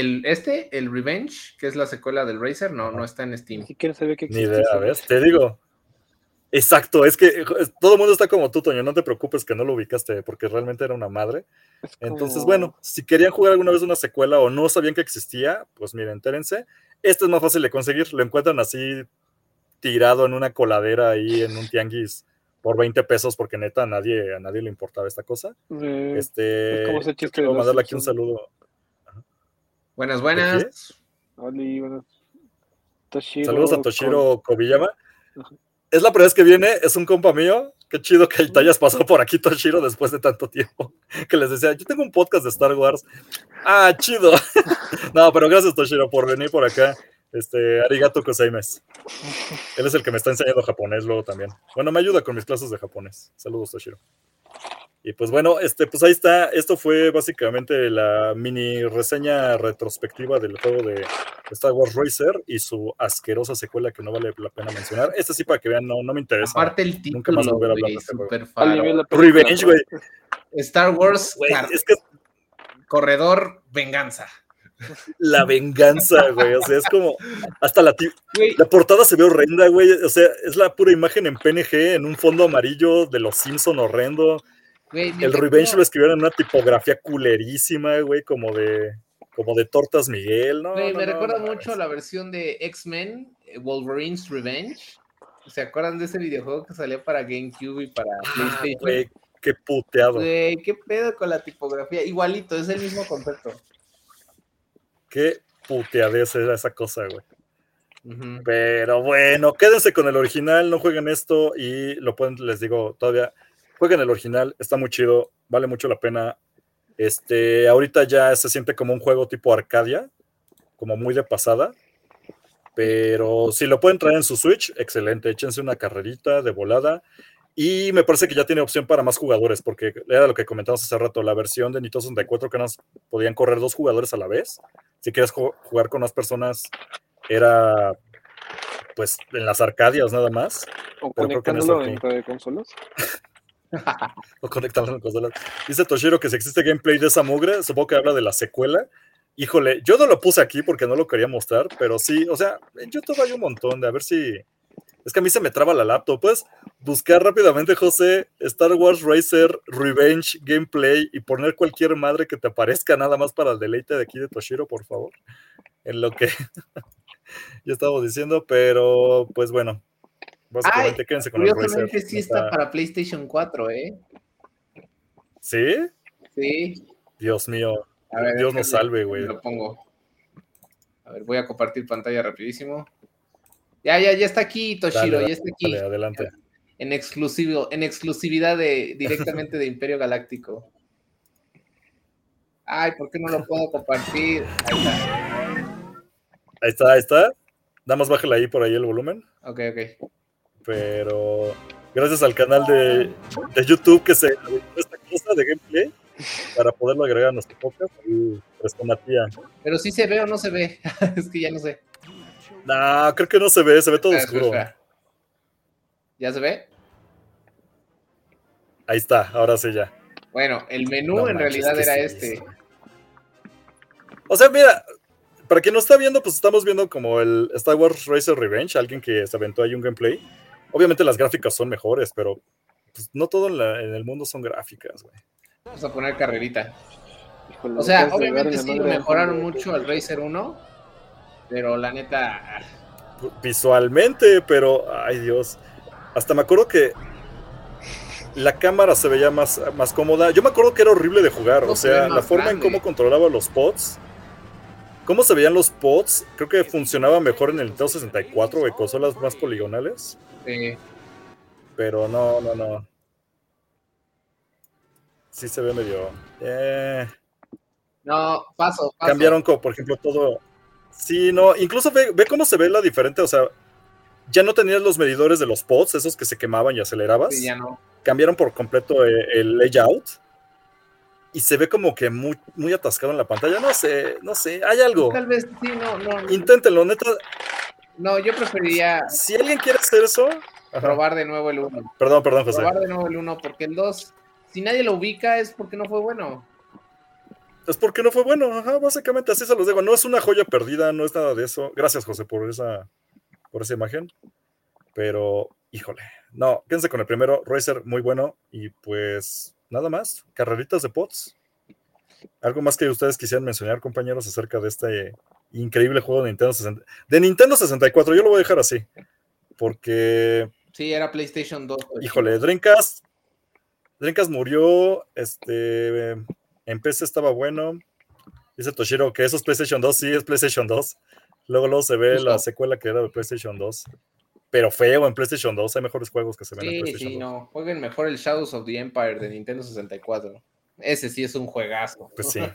Speaker 3: el Revenge, que es la secuela del Racer, no está en
Speaker 4: Ni
Speaker 3: Steam.
Speaker 4: siquiera sabía que
Speaker 2: Ni
Speaker 4: existía.
Speaker 2: idea, ¿ves? Te digo. Exacto, es que todo el mundo está como tú, Toño, no te preocupes que no lo ubicaste, porque realmente era una madre.
Speaker 4: Es
Speaker 2: Entonces,
Speaker 4: como...
Speaker 2: bueno, si querían jugar alguna vez una secuela o no sabían que existía, pues miren, entérense. Este es más fácil de conseguir, lo encuentran así tirado en una coladera ahí en un tianguis por 20 pesos, porque neta a nadie le importaba esta cosa.
Speaker 4: es como ese
Speaker 2: Yo
Speaker 4: chiste de
Speaker 2: quiero
Speaker 4: los
Speaker 2: mandarle aquí un
Speaker 4: Simpsons.
Speaker 2: saludo.
Speaker 3: Buenas.
Speaker 2: ¿De qué?
Speaker 4: Oli, bueno,
Speaker 2: Saludos a
Speaker 4: Toshiro
Speaker 2: Toshiro Kobiyama.
Speaker 4: Ajá.
Speaker 2: Es la primera vez que viene, es un compa mío. Qué chido que te hayas pasado por aquí, Toshiro, después de tanto tiempo. Que les decía, yo tengo un podcast de Star Wars. Ah, chido. No, pero gracias, Toshiro, por venir por acá. Arigato gozaimasu. Él es el que me está enseñando japonés luego también. Bueno, me ayuda con mis clases de japonés. Saludos, Toshiro. Y pues bueno, pues ahí está. Esto fue básicamente la mini reseña retrospectiva del juego de Star Wars Racer y su asquerosa secuela que no vale la pena mencionar. Sí, para que vean, no me interesa.
Speaker 3: Aparte el
Speaker 2: Nunca más
Speaker 3: título,
Speaker 2: volver a hablar de
Speaker 3: güey,
Speaker 2: este juego.
Speaker 3: super
Speaker 4: Ali,
Speaker 3: faro.
Speaker 4: ve la película,
Speaker 2: Revenge, güey.
Speaker 3: Star Wars,
Speaker 2: Güey, es que
Speaker 3: Corredor, Venganza.
Speaker 2: la venganza, güey. O sea, es como. Hasta
Speaker 3: Güey,
Speaker 2: la portada se ve horrenda, güey. O sea, es la pura imagen en PNG, en un fondo amarillo de los Simpson horrendo.
Speaker 3: güey,
Speaker 2: El Revenge lo escribieron en una tipografía culerísima, güey, como de Tortas Miguel, ¿no?
Speaker 3: Güey,
Speaker 2: no,
Speaker 3: me
Speaker 2: no,
Speaker 3: recuerda
Speaker 2: no,
Speaker 3: mucho a la versión de X-Men, Wolverine's Revenge. ¿Se acuerdan de ese videojuego que salió para GameCube y para PlayStation?
Speaker 2: Güey, qué puteado.
Speaker 3: Güey, qué pedo con la tipografía. Igualito, es el mismo concepto.
Speaker 2: Qué puteadez era esa cosa, güey. Pero bueno, quédense con el original, no jueguen esto y les digo, todavía jueguen el original, está muy chido, vale mucho la pena. Ahorita ya se siente como un juego tipo Arcadia, como muy de pasada, pero si lo pueden traer en su Switch, excelente, échense una carrerita de volada. Y me parece que ya tiene opción para más jugadores, porque era lo que comentamos hace rato, la versión de Nintendo 64 que podían correr 2 jugadores a la vez. Si quieres jugar con más personas, era pues en las Arcadias nada más.
Speaker 4: O
Speaker 2: pero creo que en
Speaker 4: conectándolo
Speaker 2: esta
Speaker 4: entre consolas.
Speaker 2: o conectarlo en consolas. Dice Toshiro que si existe gameplay de esa mugre, supongo que habla de la secuela. Híjole, yo no lo puse aquí porque no lo quería mostrar, pero sí, o sea, en YouTube hay un montón de a ver si... Es que a mí se me traba la laptop. Puedes buscar rápidamente, José, Star Wars Racer Revenge Gameplay y poner cualquier madre que te aparezca nada más para el deleite de aquí de Toshiro, por favor. En lo que ya estamos diciendo, pero pues bueno, básicamente quédense con el Racer.
Speaker 3: Curiosamente sí está para PlayStation 4, ¿eh?
Speaker 2: ¿Sí?
Speaker 3: Sí.
Speaker 2: Dios mío.
Speaker 3: A ver,
Speaker 2: Dios nos salve, güey.
Speaker 3: Lo pongo. A ver, voy a compartir pantalla rapidísimo. Ya está aquí, Toshiro, ya está aquí.
Speaker 2: Dale, adelante.
Speaker 3: En exclusividad directamente de Imperio Galáctico. Ay, ¿por qué no lo puedo compartir?
Speaker 2: Ahí está. Nada más bájale ahí por ahí el volumen.
Speaker 3: Ok.
Speaker 2: Pero gracias al canal de YouTube que se esta cosa de gameplay para poderlo agregar a nuestro podcast y pues con Matías.
Speaker 3: Pero sí se ve o no se ve. Es que ya no sé.
Speaker 2: No, creo que no se ve todo oscuro.
Speaker 3: Espera. ¿Ya se ve?
Speaker 2: Ahí está, ahora sí ya.
Speaker 3: Bueno, el menú en realidad era este.
Speaker 2: O sea, mira, para quien no está viendo, pues estamos viendo como el Star Wars Racer Revenge, alguien que se aventó ahí un gameplay. Obviamente las gráficas son mejores, pero pues, no todo en el mundo son gráficas, güey.
Speaker 3: Vamos a poner carrerita.
Speaker 4: Híjole,
Speaker 3: O sea,
Speaker 4: puedes
Speaker 3: obviamente
Speaker 4: llevar
Speaker 3: sí
Speaker 4: la
Speaker 3: lo
Speaker 4: madre
Speaker 3: mejoraron
Speaker 4: de-
Speaker 3: mucho al Racer 1, pero la neta...
Speaker 2: Visualmente, pero ay Dios. Hasta me acuerdo que la cámara se veía más cómoda. Yo me acuerdo que era horrible de jugar.
Speaker 3: No,
Speaker 2: O
Speaker 3: se ve
Speaker 2: sea,
Speaker 3: más
Speaker 2: la forma
Speaker 3: grande.
Speaker 2: en cómo controlaba los pods. Cómo se veían los pods, creo que funcionaba mejor en el Nintendo 64, güey, consolas más poligonales. Pero no. Sí se ve medio...
Speaker 3: No, paso.
Speaker 2: Cambiaron, como, por ejemplo, todo... Sí, no, incluso ve cómo se ve la diferente, o sea, ya no tenías los medidores de los pods, esos que se quemaban y acelerabas.
Speaker 3: Sí, ya no.
Speaker 2: Cambiaron por completo el layout y se ve como que muy atascado en la pantalla. No sé, hay algo.
Speaker 3: Tal vez sí, no.
Speaker 2: Inténtenlo, neta.
Speaker 3: No, yo preferiría
Speaker 2: Si alguien quiere hacer eso...
Speaker 3: probar de nuevo el 1.
Speaker 2: Perdón, José.
Speaker 3: Probar de nuevo el 1, porque el 2, si nadie lo ubica, es porque no fue bueno.
Speaker 2: Es porque no fue bueno, básicamente así se los digo. No es una joya perdida, no es nada de eso. Gracias, José, por esa imagen. Pero, híjole, no, quédense con el primero, Racer, muy bueno. Y pues, nada más, carreritas de pods. ¿Algo más que ustedes quisieran mencionar, compañeros, acerca de este increíble juego de Nintendo 64? Yo lo voy a dejar así, porque...
Speaker 3: Sí, era PlayStation 2.
Speaker 2: Híjole, Dreamcast murió, en PC estaba bueno. Dice Toshiro que eso es PlayStation 2, sí, es PlayStation 2. Luego se ve la secuela que era de PlayStation 2. Pero feo en PlayStation 2, hay mejores juegos que se ven en PlayStation 2.
Speaker 3: Sí, no, jueguen mejor el Shadows of the Empire de Nintendo 64. Ese sí es un juegazo.
Speaker 2: Pues sí.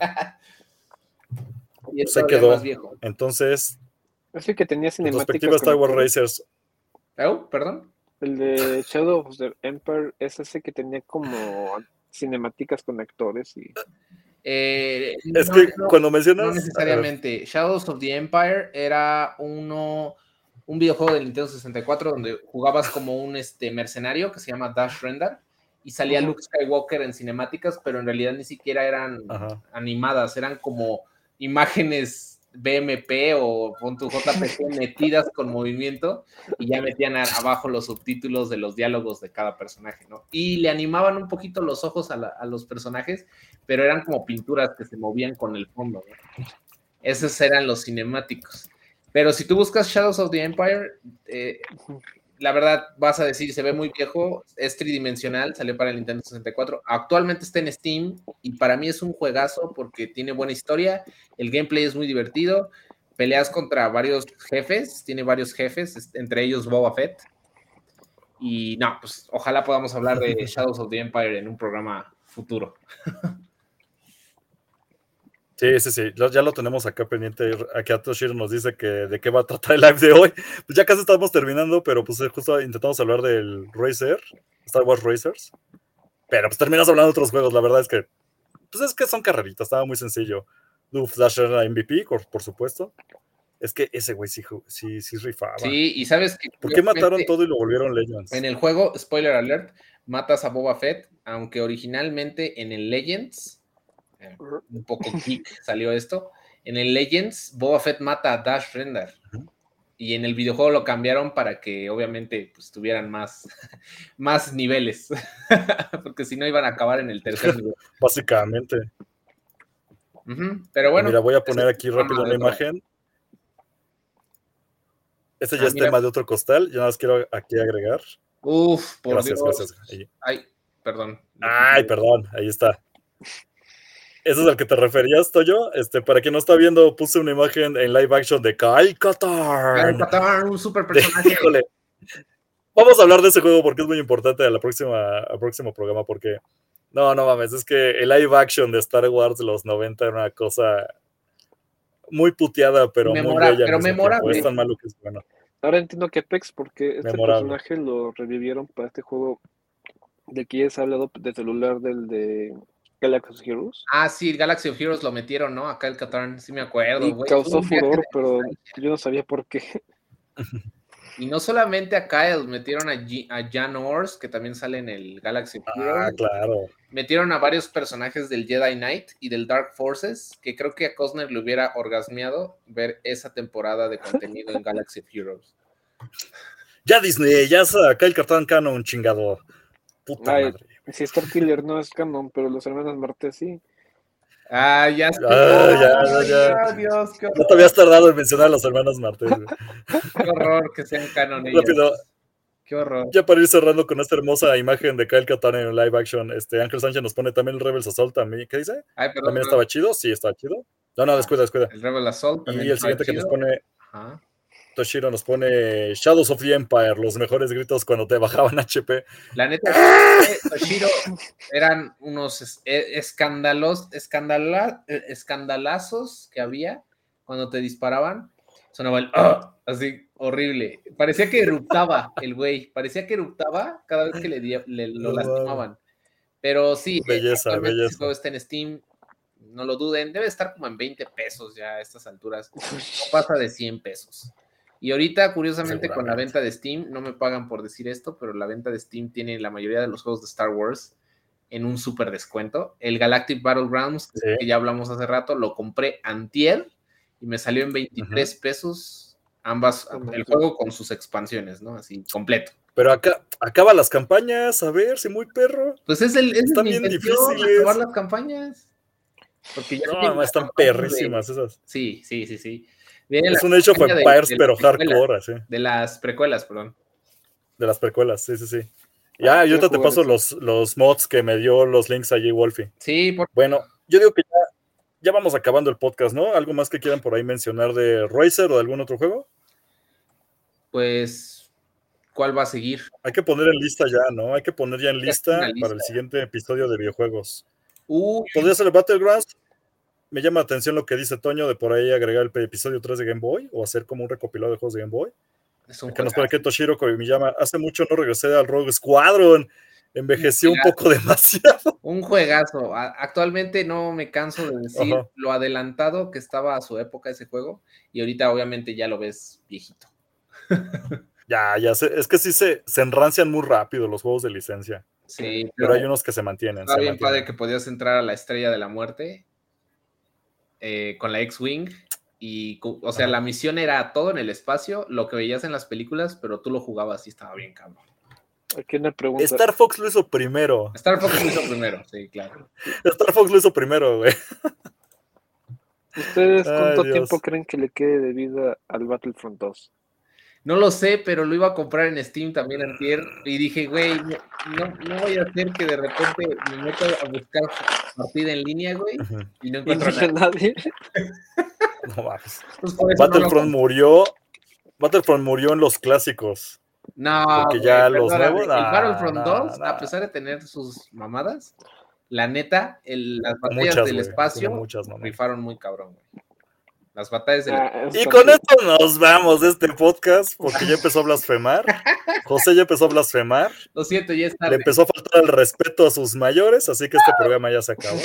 Speaker 3: Y
Speaker 2: se quedó.
Speaker 3: Más viejo.
Speaker 2: Entonces,
Speaker 4: ese que tenía cinemáticas.
Speaker 2: Perspectiva Star Wars Racers.
Speaker 3: ¿Perdón?
Speaker 4: El de Shadow of the Empire es ese que tenía como cinemáticas con actores y...
Speaker 2: es que cuando mencionas...
Speaker 3: No necesariamente. Shadows of the Empire era un videojuego de Nintendo 64 donde jugabas como un mercenario que se llama Dash Rendar y salía Luke Skywalker en cinemáticas, pero en realidad ni siquiera eran animadas, eran como imágenes BMP o con tu JPG metidas con movimiento y ya metían abajo los subtítulos de los diálogos de cada personaje, ¿no? Y le animaban un poquito los ojos a los personajes, pero eran como pinturas que se movían con el fondo, ¿no? Esos eran los cinemáticos. Pero si tú buscas Shadows of the Empire, la verdad vas a decir, se ve muy viejo, es tridimensional, salió para el Nintendo 64, actualmente está en Steam y para mí es un juegazo porque tiene buena historia, el gameplay es muy divertido, peleas contra varios jefes, tiene varios jefes, entre ellos Boba Fett, y no, pues ojalá podamos hablar de Shadows of the Empire en un programa futuro.
Speaker 2: Sí, ya lo tenemos acá pendiente. Aquí Toshiro nos dice que de qué va a tratar el live de hoy. Pues ya casi estamos terminando, pero pues justo intentamos hablar del Racer, Star Wars Racers. Pero pues terminamos hablando de otros juegos. La verdad es que son carreritas, estaba muy sencillo. Doof Dasher era MVP, por supuesto. Es que ese güey sí rifaba.
Speaker 3: Sí, y sabes que...
Speaker 2: ¿Por qué mataron todo y lo volvieron Legends?
Speaker 3: En el juego, spoiler alert, matas a Boba Fett, aunque originalmente en el Legends... un poco geek salió esto, En el Legends, Boba Fett mata a Dash Rendar. Y en el videojuego lo cambiaron para que obviamente pues, tuvieran más niveles. Porque si no iban a acabar en el tercer nivel.
Speaker 2: Básicamente.
Speaker 3: Pero bueno.
Speaker 2: Mira, voy a poner aquí rápido una imagen. Este ya es tema de otro costal. Yo nada más quiero aquí agregar.
Speaker 3: Uf, por
Speaker 2: Dios.
Speaker 3: Gracias. Ay, perdón.
Speaker 2: Ay, perdón. Ahí está. ¿Ese es al que te referías, Toyo? Para quien no está viendo, puse una imagen en live action de Kyle Katarn.
Speaker 3: Kyle Katarn, un super personaje.
Speaker 2: Híjole. Vamos a hablar de ese juego porque es muy importante al próximo programa, porque no mames, es que el live action de Star Wars de los 90 era una cosa muy puteada, pero muy bella.
Speaker 3: Pero memorable.
Speaker 2: Es tan malo que es bueno.
Speaker 4: Ahora entiendo que Apex, porque este personaje lo revivieron para este juego de que ya se ha hablado de celular del de Galaxy of Heroes.
Speaker 3: Ah, sí, Galaxy of Heroes lo metieron, ¿no? Acá el Katarn, sí me acuerdo.
Speaker 4: Y causó furor, pero yo no sabía por qué.
Speaker 3: Y no solamente a Kyle, metieron a Jan Ors, que también sale en el Galaxy of Heroes.
Speaker 2: Ah, claro.
Speaker 3: Metieron a varios personajes del Jedi Knight y del Dark Forces, que creo que a Costner le hubiera orgasmeado ver esa temporada de contenido en Galaxy of Heroes.
Speaker 2: Ya Disney, ya saca el Katarn canon, chingado. Puta madre.
Speaker 4: Si Starkiller no es canon, pero los hermanos Marte sí.
Speaker 3: Ah, ya está.
Speaker 2: Ya.
Speaker 3: Dios, qué horror.
Speaker 2: No te habías tardado en mencionar a los hermanos Marte.
Speaker 3: Qué horror que sean canon ellos.
Speaker 2: Rápido.
Speaker 3: Qué horror.
Speaker 2: Ya para ir cerrando con esta hermosa imagen de Kyle Katarn en live action, Ángel Sánchez nos pone también el Rebels Assault también. ¿Qué dice?
Speaker 3: Ay, perdón,
Speaker 2: ¿También estaba chido? Sí, estaba chido. No, descuida.
Speaker 3: El Rebel Assault.
Speaker 2: Y el siguiente que nos pone...
Speaker 3: Ajá.
Speaker 2: Toshiro nos pone Shadows of the Empire, los mejores gritos cuando te bajaban HP.
Speaker 3: La neta, Toshiro eran unos escandalazos que había cuando te disparaban. Sonaba el así horrible. Parecía que eruptaba el güey. Parecía que eruptaba cada vez que lo lastimaban. Pero sí,
Speaker 2: belleza.
Speaker 3: Si todo está en Steam, no lo duden. Debe estar como en 20 pesos ya a estas alturas. No pasa de 100 pesos. Y ahorita, curiosamente, con la venta de Steam, no me pagan por decir esto, pero la venta de Steam tiene la mayoría de los juegos de Star Wars en un súper descuento. El Galactic Battlegrounds, que ya hablamos hace rato, lo compré antier y me salió en 23 pesos ambas, el juego con sus expansiones, ¿no? Así, completo.
Speaker 2: Pero acá acaba las campañas, a ver si muy perro.
Speaker 3: Pues
Speaker 2: están bien difíciles.
Speaker 3: Acabar las campañas. Porque ya
Speaker 2: están perrísimas esas.
Speaker 3: Sí.
Speaker 2: Es un Age of Empires, pero hardcore, así.
Speaker 3: De las precuelas, perdón.
Speaker 2: De las precuelas, sí. Ya, yo te paso los mods que me dio los links allí, Wolfie.
Speaker 3: Sí,
Speaker 2: Bueno, yo digo que ya vamos acabando el podcast, ¿no? ¿Algo más que quieran por ahí mencionar de Razer o de algún otro juego?
Speaker 3: Pues, ¿cuál va a seguir?
Speaker 2: Hay que poner en lista ya, ¿no? Hay que poner ya en lista para el siguiente episodio de videojuegos. ¿Podría ser el Battlegrounds? Me llama la atención lo que dice Toño de por ahí agregar el episodio 3 de Game Boy o hacer como un recopilado de juegos de Game Boy. Que nos pone que Toshiro Koimiyama hace mucho no regresé al Rogue Squadron. Envejeció un poco demasiado.
Speaker 3: Un juegazo. Actualmente no me canso de decir lo adelantado que estaba a su época ese juego y ahorita obviamente ya lo ves viejito.
Speaker 2: Ya sé. Es que sí se enrancian muy rápido los juegos de licencia.
Speaker 3: Sí.
Speaker 2: Pero hay unos que se mantienen.
Speaker 3: Está bien padre que podías entrar a la Estrella de la Muerte con la X-Wing y, o sea, la misión era todo en el espacio, lo que veías en las películas, pero tú lo jugabas y estaba bien cabrón.
Speaker 4: Aquí una pregunta.
Speaker 2: Star Fox lo hizo primero.
Speaker 3: Sí, claro.
Speaker 2: Star Fox lo hizo primero, güey.
Speaker 4: ¿Ustedes cuánto tiempo creen que le quede de vida al Battlefront 2?
Speaker 3: No lo sé, pero lo iba a comprar en Steam también antier y dije, güey, no voy a hacer que de repente me meta a buscar partida en línea, güey, y no encuentro
Speaker 4: a nadie.
Speaker 2: No mames. Battlefront murió en los clásicos.
Speaker 3: No,
Speaker 2: porque ya los nuevos.
Speaker 3: El Battlefront 2, a pesar de tener sus mamadas, la neta, las batallas del espacio rifaron muy cabrón, güey. Las batallas del
Speaker 2: Y con esto nos vamos de este podcast, porque ya empezó a blasfemar. José ya empezó a blasfemar.
Speaker 3: Lo siento, ya está.
Speaker 2: Le empezó a faltar el respeto a sus mayores, así que este programa ya se acabó.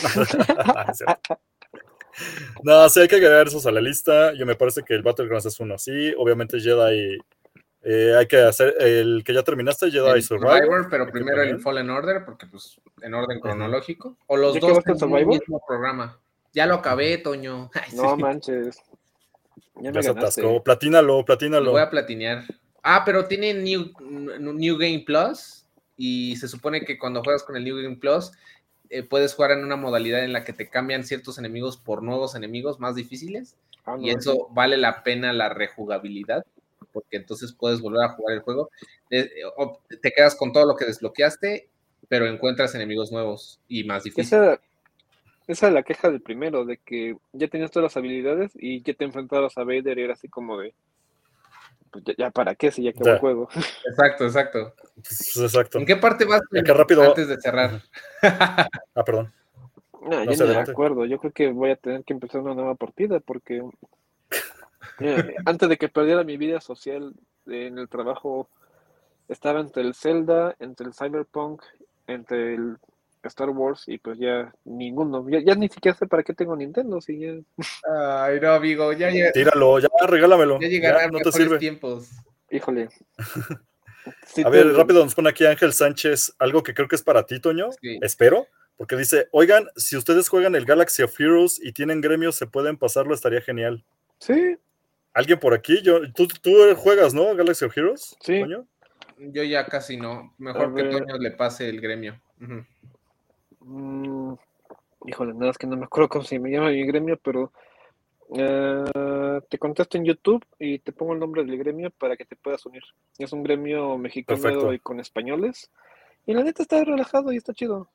Speaker 2: No, sí hay que agregar esos a la lista. Yo me parece que el Battlegrounds es uno. Sí, obviamente Jedi. Hay que hacer el que ya terminaste, Jedi Survivor.
Speaker 3: Pero primero el Fallen Order, porque pues en orden cronológico. O los dos en el mismo programa. Ya lo acabé, Toño. Ay,
Speaker 4: No
Speaker 3: sí.
Speaker 4: manches. Ya me
Speaker 2: Ya se
Speaker 4: ganaste.
Speaker 2: atascó. Platínalo.
Speaker 3: Lo voy a platinear. Pero tiene New Game Plus y se supone que cuando juegas con el New Game Plus puedes jugar en una modalidad en la que te cambian ciertos enemigos por nuevos enemigos más difíciles y
Speaker 4: No.
Speaker 3: eso vale la pena la rejugabilidad porque entonces puedes volver a jugar el juego. Te quedas con todo lo que desbloqueaste, pero encuentras enemigos nuevos y más difíciles.
Speaker 4: Esa es la queja del primero, de que ya tenías todas las habilidades y ya te enfrentabas a Vader y era así como de, pues ya para qué si ya acabó el juego.
Speaker 3: Exacto.
Speaker 2: Pues, exacto.
Speaker 3: ¿En qué parte vas
Speaker 2: Acá rápido.
Speaker 3: antes de cerrar?
Speaker 2: Perdón.
Speaker 4: No, yo ni me acuerdo. Yo creo que voy a tener que empezar una nueva partida porque antes de que perdiera mi vida social en el trabajo, estaba entre el Zelda, entre el Cyberpunk, entre el Star Wars y pues ya ninguno. Ya ni siquiera sé para qué tengo Nintendo. Si ya...
Speaker 3: Ay, no, amigo, ya llega.
Speaker 2: Tíralo, ya regálamelo.
Speaker 3: Ya llegarán
Speaker 2: no te
Speaker 3: mejores
Speaker 2: sirve.
Speaker 3: tiempos.
Speaker 4: Híjole.
Speaker 2: Sí, a ver, rápido nos pone aquí Ángel Sánchez algo que creo que es para ti, Toño.
Speaker 3: Sí.
Speaker 2: Espero. Porque dice, oigan, si ustedes juegan el Galaxy of Heroes y tienen gremios, se pueden pasarlo, estaría genial.
Speaker 4: Sí.
Speaker 2: ¿Alguien por aquí? ¿Tú juegas, ¿no? Galaxy of Heroes,
Speaker 4: sí.
Speaker 2: Toño.
Speaker 3: Yo ya casi no. Mejor que Toño le pase el gremio.
Speaker 4: Híjole, nada, es que no me acuerdo cómo se me llama mi gremio, pero te contesto en YouTube y te pongo el nombre del gremio para que te puedas unir. Es un gremio mexicano. Perfecto. Y con españoles. Y la neta está relajado y está chido.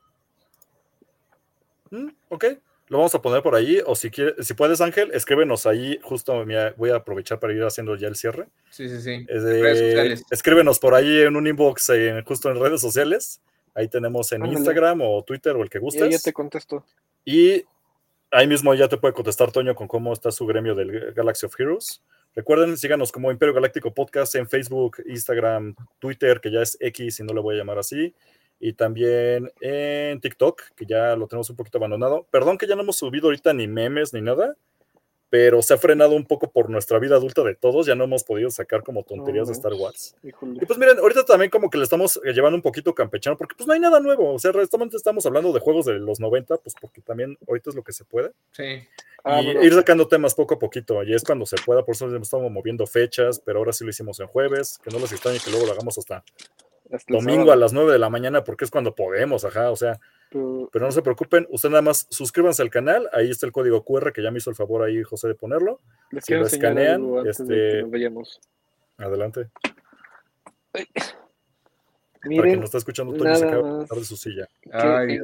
Speaker 2: Ok, lo vamos a poner por ahí. O si puedes, Ángel, escríbenos ahí. Justo voy a aprovechar para ir haciendo ya el cierre.
Speaker 3: Sí.
Speaker 2: Redes sociales. Escríbenos por ahí en un inbox, justo en redes sociales. Ahí tenemos en Instagram o Twitter o el que gustes.
Speaker 4: Ya te contesto.
Speaker 2: Y ahí mismo ya te puede contestar Toño con cómo está su gremio del Galaxy of Heroes. Recuerden, síganos como Imperio Galáctico Podcast en Facebook, Instagram, Twitter, que ya es X y no le voy a llamar así. Y también en TikTok, que ya lo tenemos un poquito abandonado. Perdón que ya no hemos subido ahorita ni memes ni nada, pero se ha frenado un poco por nuestra vida adulta de todos. Ya no hemos podido sacar como tonterías de Star Wars.
Speaker 4: Híjole.
Speaker 2: Y pues miren, ahorita también como que le estamos llevando un poquito campechano, porque pues no hay nada nuevo. O sea, realmente estamos hablando de juegos de los 90, pues porque también ahorita es lo que se puede.
Speaker 3: Sí.
Speaker 2: Ir sacando temas poco a poquito, y es cuando se pueda. Por eso estamos moviendo fechas, pero ahora sí lo hicimos en jueves, que no les extrañe que luego lo hagamos hasta domingo a las 9 de la mañana, porque es cuando podemos, o sea, pero no se preocupen, ustedes nada más suscríbanse al canal, ahí está el código QR que ya me hizo el favor ahí José de ponerlo. Si lo escanean, adelante.
Speaker 4: Miren,
Speaker 2: para quien nos está escuchando, Toño se acaba de levantar de su silla.
Speaker 3: Ay,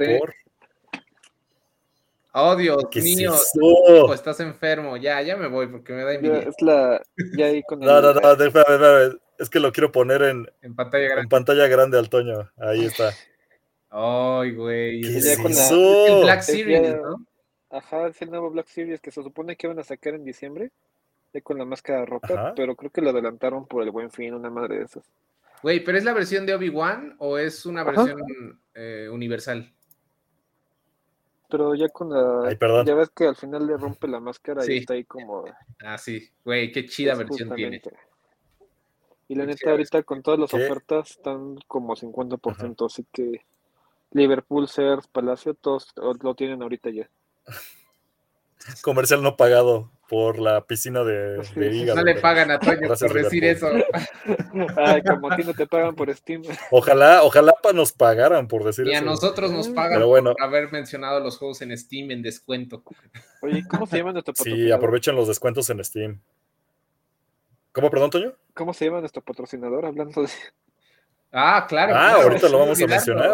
Speaker 3: oh, Dios mío. Pues estás enfermo. Ya me voy porque me da envidia.
Speaker 4: Ya ahí con
Speaker 2: No, déjame. Es que lo quiero poner en pantalla grande al Toño. Ahí está.
Speaker 3: Ay, güey.
Speaker 2: ¿Qué
Speaker 3: es
Speaker 2: eso?
Speaker 3: el Black Series, ¿no?
Speaker 4: Ajá, es el nuevo Black Series que se supone que iban a sacar en diciembre. Con la máscara rota, pero creo que lo adelantaron por el Buen Fin, una madre de esas.
Speaker 3: Güey, ¿pero es la versión de Obi-Wan o es una versión universal?
Speaker 4: Pero ya con la...
Speaker 2: Ay, perdón.
Speaker 4: Ya ves que al final le rompe la máscara
Speaker 3: sí.
Speaker 4: Y está ahí como...
Speaker 3: sí. Güey, qué chida versión tiene.
Speaker 4: Y la neta, ahorita con todas las ofertas están como 50%, así que Liverpool, Sears, Palacio, todos lo tienen ahorita ya.
Speaker 2: Comercial no pagado por la piscina de hígado.
Speaker 3: No le pagan a Toño por decir eso.
Speaker 4: Ay, como a ti no te pagan por Steam.
Speaker 2: Ojalá nos pagaran por decir eso.
Speaker 3: Y a nosotros nos pagan por haber mencionado los juegos en Steam en descuento.
Speaker 4: Oye, ¿cómo se llama nuestro patrocinador?
Speaker 2: Sí, aprovechen los descuentos en Steam. ¿Cómo, perdón, Toño?
Speaker 4: ¿Cómo se llama nuestro patrocinador? Hablando de...
Speaker 3: Claro.
Speaker 2: Ahorita lo vamos a mencionar.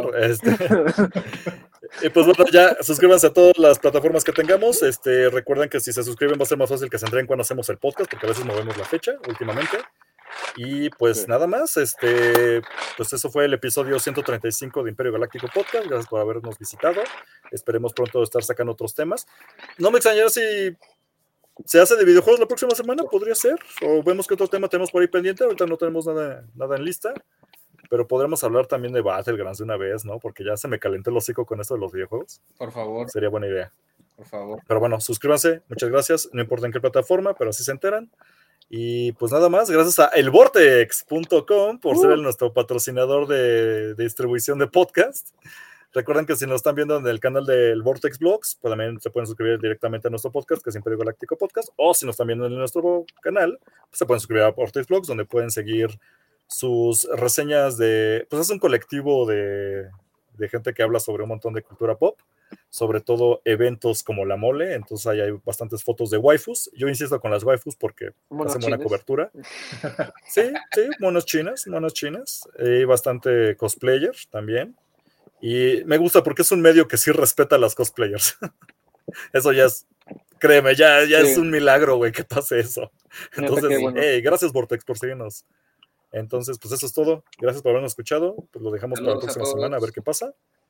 Speaker 2: Y pues bueno, ya suscríbanse a todas las plataformas que tengamos. Recuerden que si se suscriben va a ser más fácil que se enteren cuando hacemos el podcast, porque a veces movemos la fecha últimamente. Y pues nada más, pues eso fue el episodio 135 de Imperio Galáctico Podcast. Gracias por habernos visitado. Esperemos pronto estar sacando otros temas. No me extrañaría si se hace de videojuegos la próxima semana, podría ser. O vemos que otro tema tenemos por ahí pendiente. Ahorita no tenemos nada en lista. Pero podremos hablar también de Battlegrounds de una vez, ¿no? Porque ya se me calentó el hocico con esto de los videojuegos.
Speaker 3: Por favor.
Speaker 2: Sería buena idea.
Speaker 3: Por favor.
Speaker 2: Pero bueno, suscríbanse. Muchas gracias. No importa en qué plataforma, pero así se enteran. Y pues nada más, gracias a elvortex.com por ser nuestro patrocinador de distribución de podcast. Recuerden que si nos están viendo en el canal del Vortex Blogs, pues también se pueden suscribir directamente a nuestro podcast, que es Imperio Galáctico Podcast, o si nos están viendo en nuestro canal, pues se pueden suscribir a Vortex Blogs, donde pueden seguir sus reseñas de, pues es un colectivo de gente que habla sobre un montón de cultura pop, sobre todo eventos como la mole, entonces ahí hay bastantes fotos de waifus. Yo insisto con las waifus porque hacen buena cobertura. Sí, monos chinas, y bastante cosplayer también. Y me gusta porque es un medio que sí respeta a las cosplayers. Eso ya es, créeme, ya es un milagro, güey, que pase eso. Entonces, bueno. Gracias Vortex por seguirnos. Entonces, pues eso es todo. Gracias por habernos escuchado. Pues lo dejamos para la próxima semana a ver qué pasa.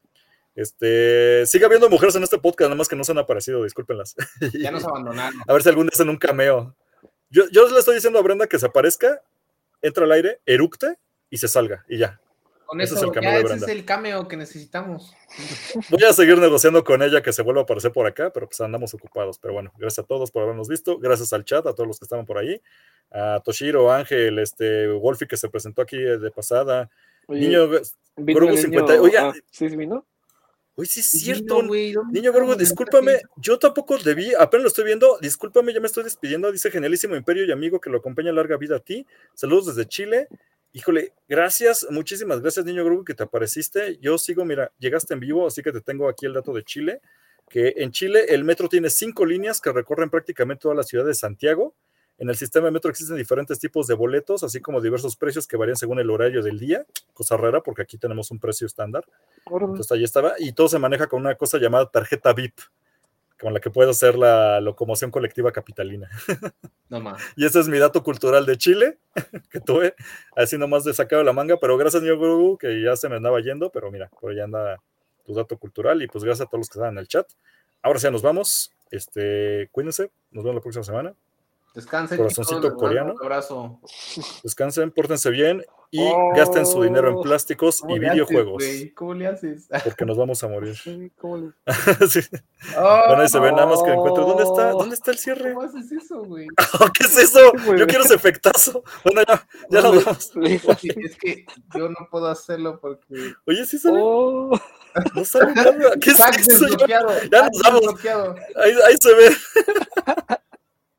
Speaker 2: Sigue habiendo mujeres en este podcast, nada más que no se han aparecido, discúlpenlas.
Speaker 3: Ya nos abandonaron.
Speaker 2: A ver si algún día hacen un cameo. Yo le estoy diciendo a Brenda que se aparezca, entra al aire, eructe y se salga, y ya.
Speaker 3: Con eso, ese es el cameo que necesitamos.
Speaker 2: Voy a seguir negociando con ella que se vuelva a aparecer por acá, pero pues andamos ocupados. Pero bueno, gracias a todos por habernos visto. Gracias al chat, a todos los que estaban por ahí. A Toshiro, Ángel, Wolfie que se presentó aquí de pasada.
Speaker 4: Oye,
Speaker 2: Niño Gorgo 50. Oye,
Speaker 4: ¿sí vino?
Speaker 2: Uy, sí es cierto. Niño Gorgo, discúlpame. Yo tampoco debí, apenas lo estoy viendo. Discúlpame, ya me estoy despidiendo. Dice Genialísimo Imperio y amigo que lo acompaña larga vida a ti. Saludos desde Chile. Híjole, gracias, muchísimas gracias, Niño Grupo, que te apareciste. Yo sigo, mira, llegaste en vivo, así que te tengo aquí el dato de Chile, que en Chile el metro tiene 5 líneas que recorren prácticamente toda la ciudad de Santiago. En el sistema de metro existen diferentes tipos de boletos, así como diversos precios que varían según el horario del día, cosa rara porque aquí tenemos un precio estándar. Entonces ahí estaba, y todo se maneja con una cosa llamada tarjeta VIP, con la que puedes hacer la locomoción colectiva capitalina.
Speaker 3: No más.
Speaker 2: Y ese es mi dato cultural de Chile, que tuve así nomás de sacado la manga, pero gracias, Niño Guru, que ya se me andaba yendo, pero mira, por ya anda tu dato cultural, y pues gracias a todos los que están en el chat. Ahora sí, nos vamos, cuídense, nos vemos la próxima semana.
Speaker 3: Descansen,
Speaker 2: corazoncito coreano.
Speaker 3: Un abrazo.
Speaker 2: Descansen, pórtense bien y gasten su dinero en plásticos y videojuegos.
Speaker 3: ¿Cómo le haces?
Speaker 2: Porque nos vamos a morir.
Speaker 4: Sí, ¿cómo le...
Speaker 2: Sí. Bueno, ahí se ve, nada más que encuentro. ¿Dónde está el cierre?
Speaker 3: ¿Cómo haces eso, güey?
Speaker 2: ¿Qué es eso? Yo quiero ese efectazo. Bueno, ya lo vamos.
Speaker 3: Es que yo no puedo hacerlo porque...
Speaker 2: Oye, sí sale. No sale nada. ¿Qué es eso? Ya nos vamos. Ahí se ve.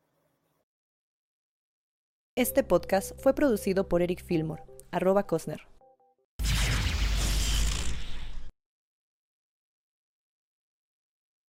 Speaker 1: Este podcast fue producido por Eric Fillmore, @Cosner.